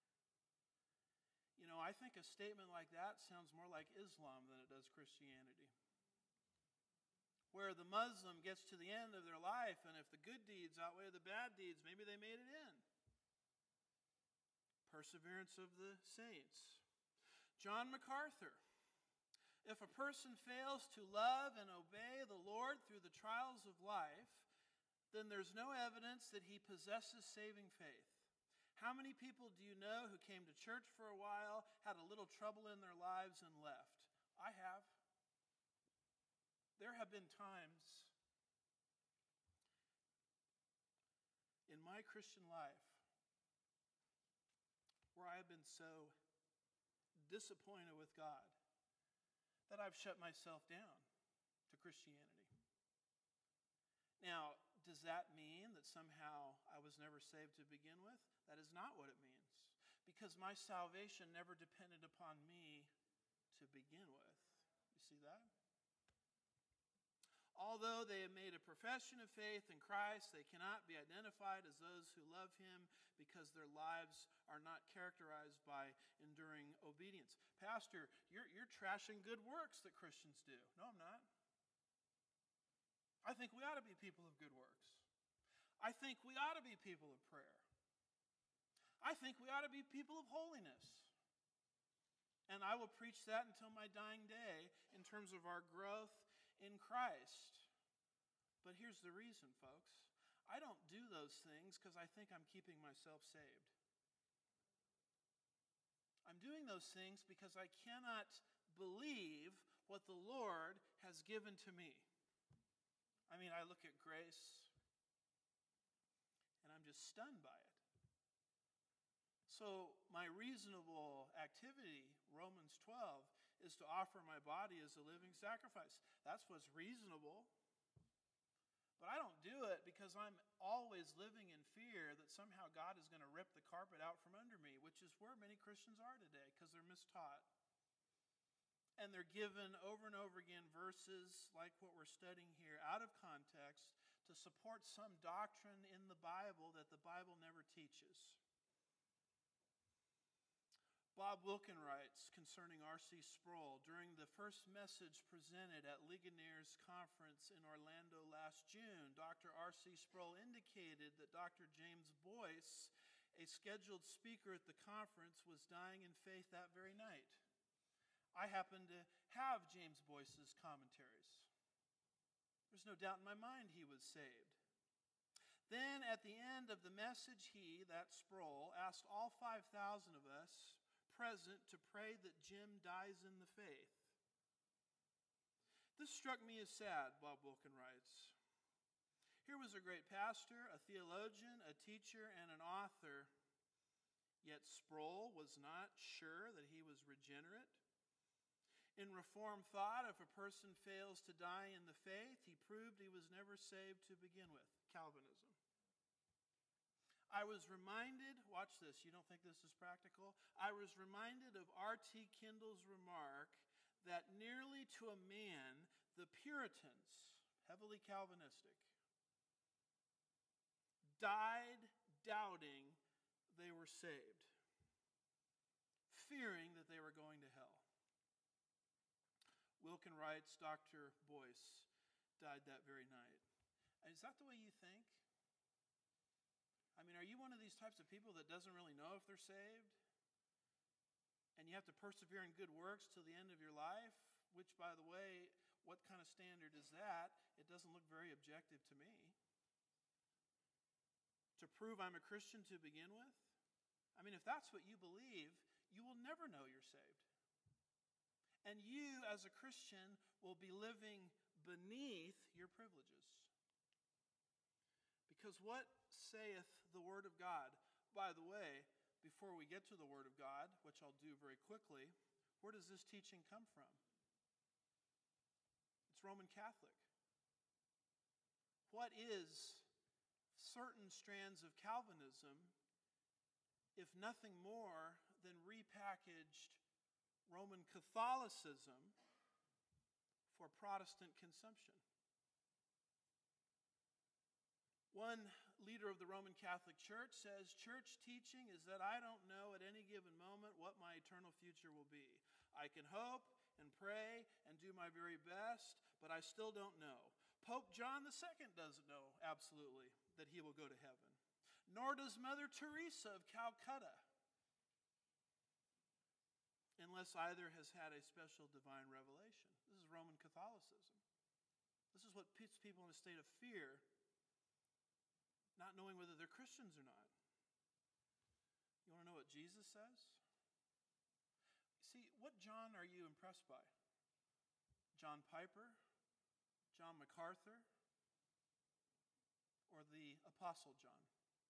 S1: You know, I think a statement like that sounds more like Islam than it does Christianity. Where the Muslim gets to the end of their life, and if the good deeds outweigh the bad deeds, maybe they made it in. Perseverance of the saints. John MacArthur. If a person fails to love and obey the Lord through the trials of life, then there's no evidence that he possesses saving faith. How many people do you know who came to church for a while, had a little trouble in their lives, and left? I have. There have been times in my Christian life where I have been so disappointed with God that I've shut myself down to Christianity. Now, does that mean that somehow I was never saved to begin with? That is not what it means, because my salvation never depended upon me to begin with. You see that? Although they have made a profession of faith in Christ, they cannot be identified as those who love him because their lives are not characterized by enduring obedience. Pastor, you're, you're trashing good works that Christians do. No, I'm not. I think we ought to be people of good works. I think we ought to be people of prayer. I think we ought to be people of holiness. And I will preach that until my dying day in terms of our growth in Christ. But here's the reason, folks. I don't do those things because I think I'm keeping myself saved. I'm doing those things because I cannot believe what the Lord has given to me. I mean, I look at grace and I'm just stunned by it. So my reasonable activity, Romans twelve, is to offer my body as a living sacrifice. That's what's reasonable. But I don't do it because I'm always living in fear that somehow God is going to rip the carpet out from under me, which is where many Christians are today because they're mistaught. And they're given over and over again verses like what we're studying here out of context to support some doctrine in the Bible that the Bible never teaches. Bob Wilkin writes concerning R C Sproul, during the first message presented at Ligonier's conference in Orlando last June, Doctor R C Sproul indicated that Doctor James Boyce, a scheduled speaker at the conference, was dying in faith that very night. I happen to have James Boyce's commentaries. There's no doubt in my mind he was saved. Then at the end of the message, he, that Sproul, asked all five thousand of us present to pray that Jim dies in the faith. This struck me as sad, Bob Wilkin writes. Here was a great pastor, a theologian, a teacher, and an author, yet Sproul was not sure that he was regenerate. In Reformed thought, if a person fails to die in the faith, he proved he was never saved to begin with. Calvinism. I was reminded, watch this, you don't think this is practical? I was reminded of R T Kendall's remark that nearly to a man, the Puritans, heavily Calvinistic, died doubting they were saved, fearing that they were going to hell. Wilkin writes, Doctor Boyce died that very night. And is that the way you think? I mean, are you one of these types of people that doesn't really know if they're saved? And you have to persevere in good works till the end of your life? Which, by the way, what kind of standard is that? It doesn't look very objective to me. To prove I'm a Christian to begin with? I mean, if that's what you believe, you will never know you're saved. And you, as a Christian, will be living beneath your privileges. Because what saith the Word of God? By the way, before we get to the Word of God, which I'll do very quickly, where does this teaching come from? It's Roman Catholic. What is certain strands of Calvinism, if nothing more than repackaged Roman Catholicism for Protestant consumption? One leader of the Roman Catholic Church says, church teaching is that I don't know at any given moment what my eternal future will be. I can hope and pray and do my very best, but I still don't know. Pope John the Second doesn't know absolutely that he will go to heaven. Nor does Mother Teresa of Calcutta, unless either has had a special divine revelation. This is Roman Catholicism. This is what puts people in a state of fear, not knowing whether they're Christians or not. You want to know what Jesus says? See, what John are you impressed by? John Piper? John MacArthur? Or the Apostle John?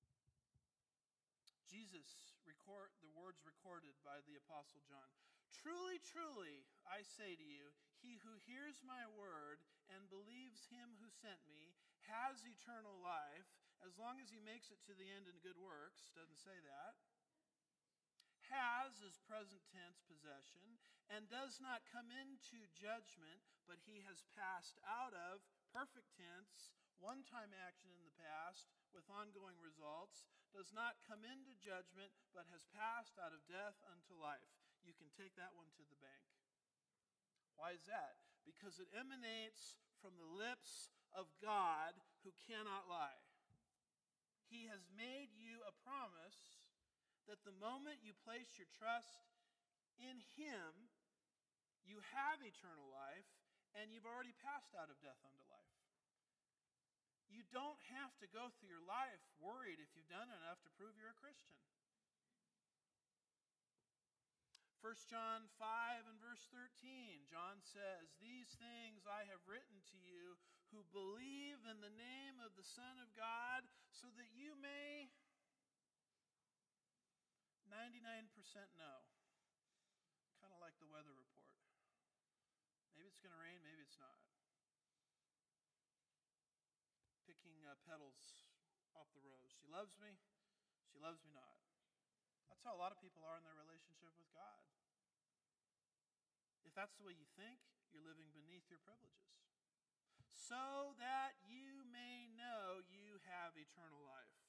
S1: Jesus, record the words recorded by the Apostle John. Truly, truly, I say to you, he who hears my word and believes him who sent me has eternal life, as long as he makes it to the end in good works. Doesn't say that. Has is present tense possession, and does not come into judgment, but he has passed out of, perfect tense, one-time action in the past, with ongoing results, does not come into judgment, but has passed out of death unto life. You can take that one to the bank. Why is that? Because it emanates from the lips of God who cannot lie. He has made you a promise that the moment you place your trust in Him, you have eternal life, and you've already passed out of death unto life. You don't have to go through your life worried if you've done enough to prove you're a Christian. First John five and verse thirteen, John says, "These things I have written to you who believe in the name of the Son of God, so that you may..." ninety-nine percent no. Kind of like the weather report. Maybe it's going to rain, maybe it's not. Picking uh, petals off the rose. She loves me, she loves me not. That's how a lot of people are in their relationship with God. If that's the way you think, you're living beneath your privileges. So that you may know you have eternal life.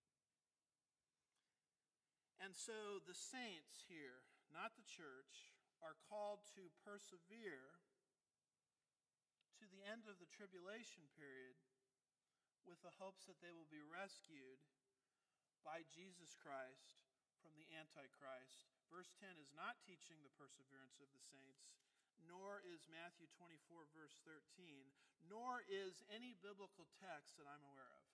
S1: And so the saints here, not the church, are called to persevere to the end of the tribulation period with the hopes that they will be rescued by Jesus Christ from the Antichrist. Verse ten is not teaching the perseverance of the saints, nor is Matthew twenty-four, verse thirteen, nor is any biblical text that I'm aware of.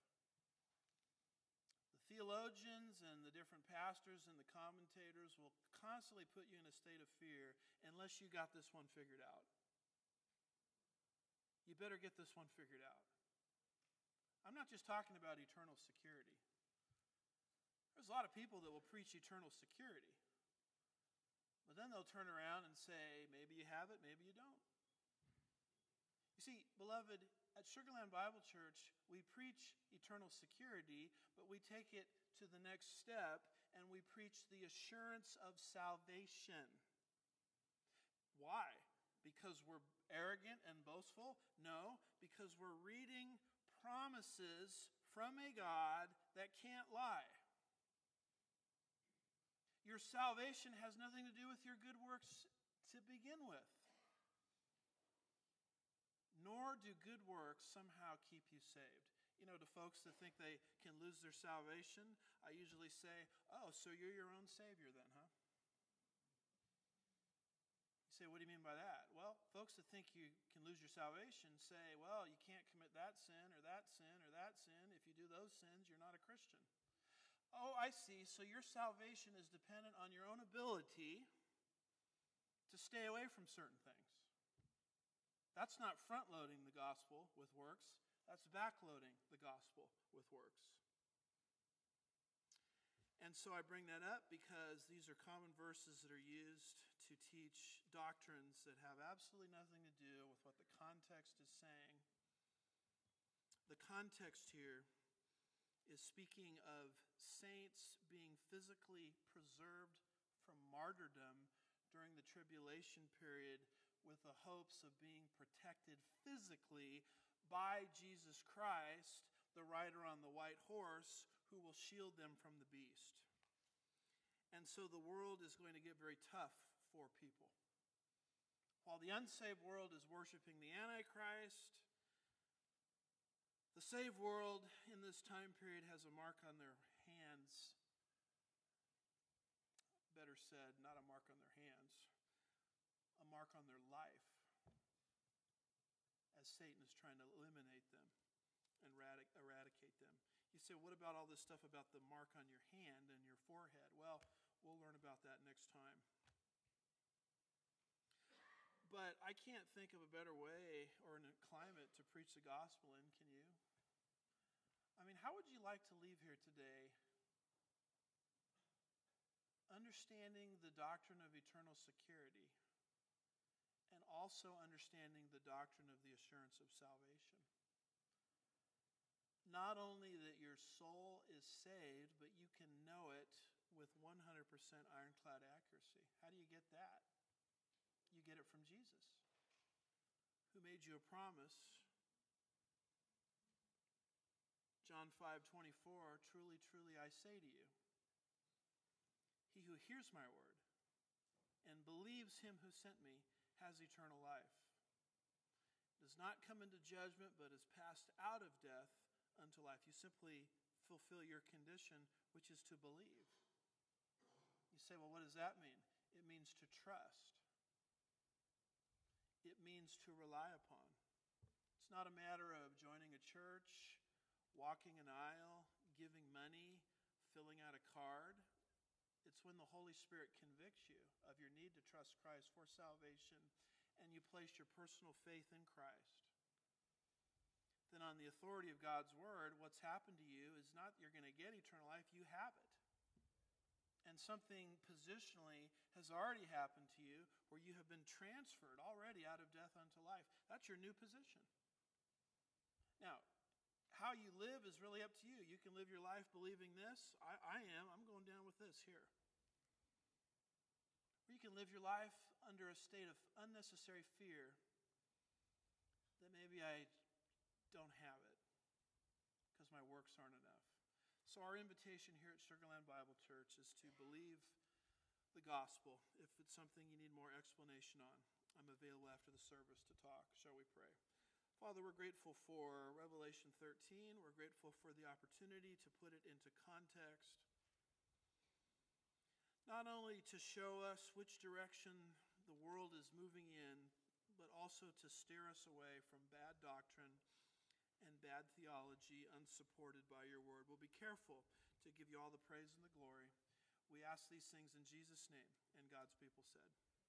S1: The theologians and the different pastors and the commentators will constantly put you in a state of fear unless you got this one figured out. you better get this one figured out. I'm not just talking about eternal security. There's a lot of people that will preach eternal security. But then they'll turn around and say, maybe you have it, maybe you don't. You see, beloved, at Sugarland Bible Church, we preach eternal security, but we take it to the next step and we preach the assurance of salvation. Why? Because we're arrogant and boastful? No, because we're reading promises from a God that can't lie. Your salvation has nothing to do with your good works to begin with. Nor do good works somehow keep you saved. You know, to folks that think they can lose their salvation, I usually say, oh, so you're your own Savior then, huh? You say, what do you mean by that? Well, folks that think you can lose your salvation say, well, you can't commit that sin or that sin or that sin. If you do those sins, you're not a Christian. Oh, I see. So your salvation is dependent on your own ability to stay away from certain things. That's not front-loading the gospel with works. That's back-loading the gospel with works. And so I bring that up because these are common verses that are used to teach doctrines that have absolutely nothing to do with what the context is saying. The context here is speaking of saints being physically preserved from martyrdom during the tribulation period with the hopes of being protected physically by Jesus Christ, the rider on the white horse, who will shield them from the beast. And so the world is going to get very tough for people. While the unsaved world is worshiping the Antichrist, the saved world in this time period has a mark on their hands. Better said, not a mark on their hands, a mark on their life, as Satan is trying to eliminate them and eradic- eradicate them. You say, what about all this stuff about the mark on your hand and your forehead? Well, we'll learn about that next time. But I can't think of a better way or a climate to preach the gospel in, can you? I mean, how would you like to leave here today understanding the doctrine of eternal security and also understanding the doctrine of the assurance of salvation? Not only that your soul is saved, but you can know it with one hundred percent ironclad accuracy. How do you get that? You get it from Jesus, who made you a promise. John five twenty-four, truly, truly, I say to you, he who hears my word and believes him who sent me has eternal life. Does not come into judgment, but is passed out of death unto life. You simply fulfill your condition, which is to believe. You say, well, what does that mean? It means to trust. It means to rely upon. It's not a matter of joining a church, walking an aisle, giving money, filling out a card. It's when the Holy Spirit convicts you of your need to trust Christ for salvation and you place your personal faith in Christ. Then on the authority of God's word, what's happened to you is not you're going to get eternal life, you have it. And something positionally has already happened to you where you have been transferred already out of death unto life. That's your new position. Now, how you live is really up to you. You can live your life believing this. I, I am. I'm going down with this here. Or you can live your life under a state of unnecessary fear that maybe I don't have it because my works aren't enough. So our invitation here at Sugarland Bible Church is to believe the gospel. If it's something you need more explanation on, I'm available after the service to talk. Shall we pray? Father, we're grateful for Revelation thirteen. We're grateful for the opportunity to put it into context. Not only to show us which direction the world is moving in, but also to steer us away from bad doctrine and bad theology unsupported by your word. We'll be careful to give you all the praise and the glory. We ask these things in Jesus' name, and God's people said.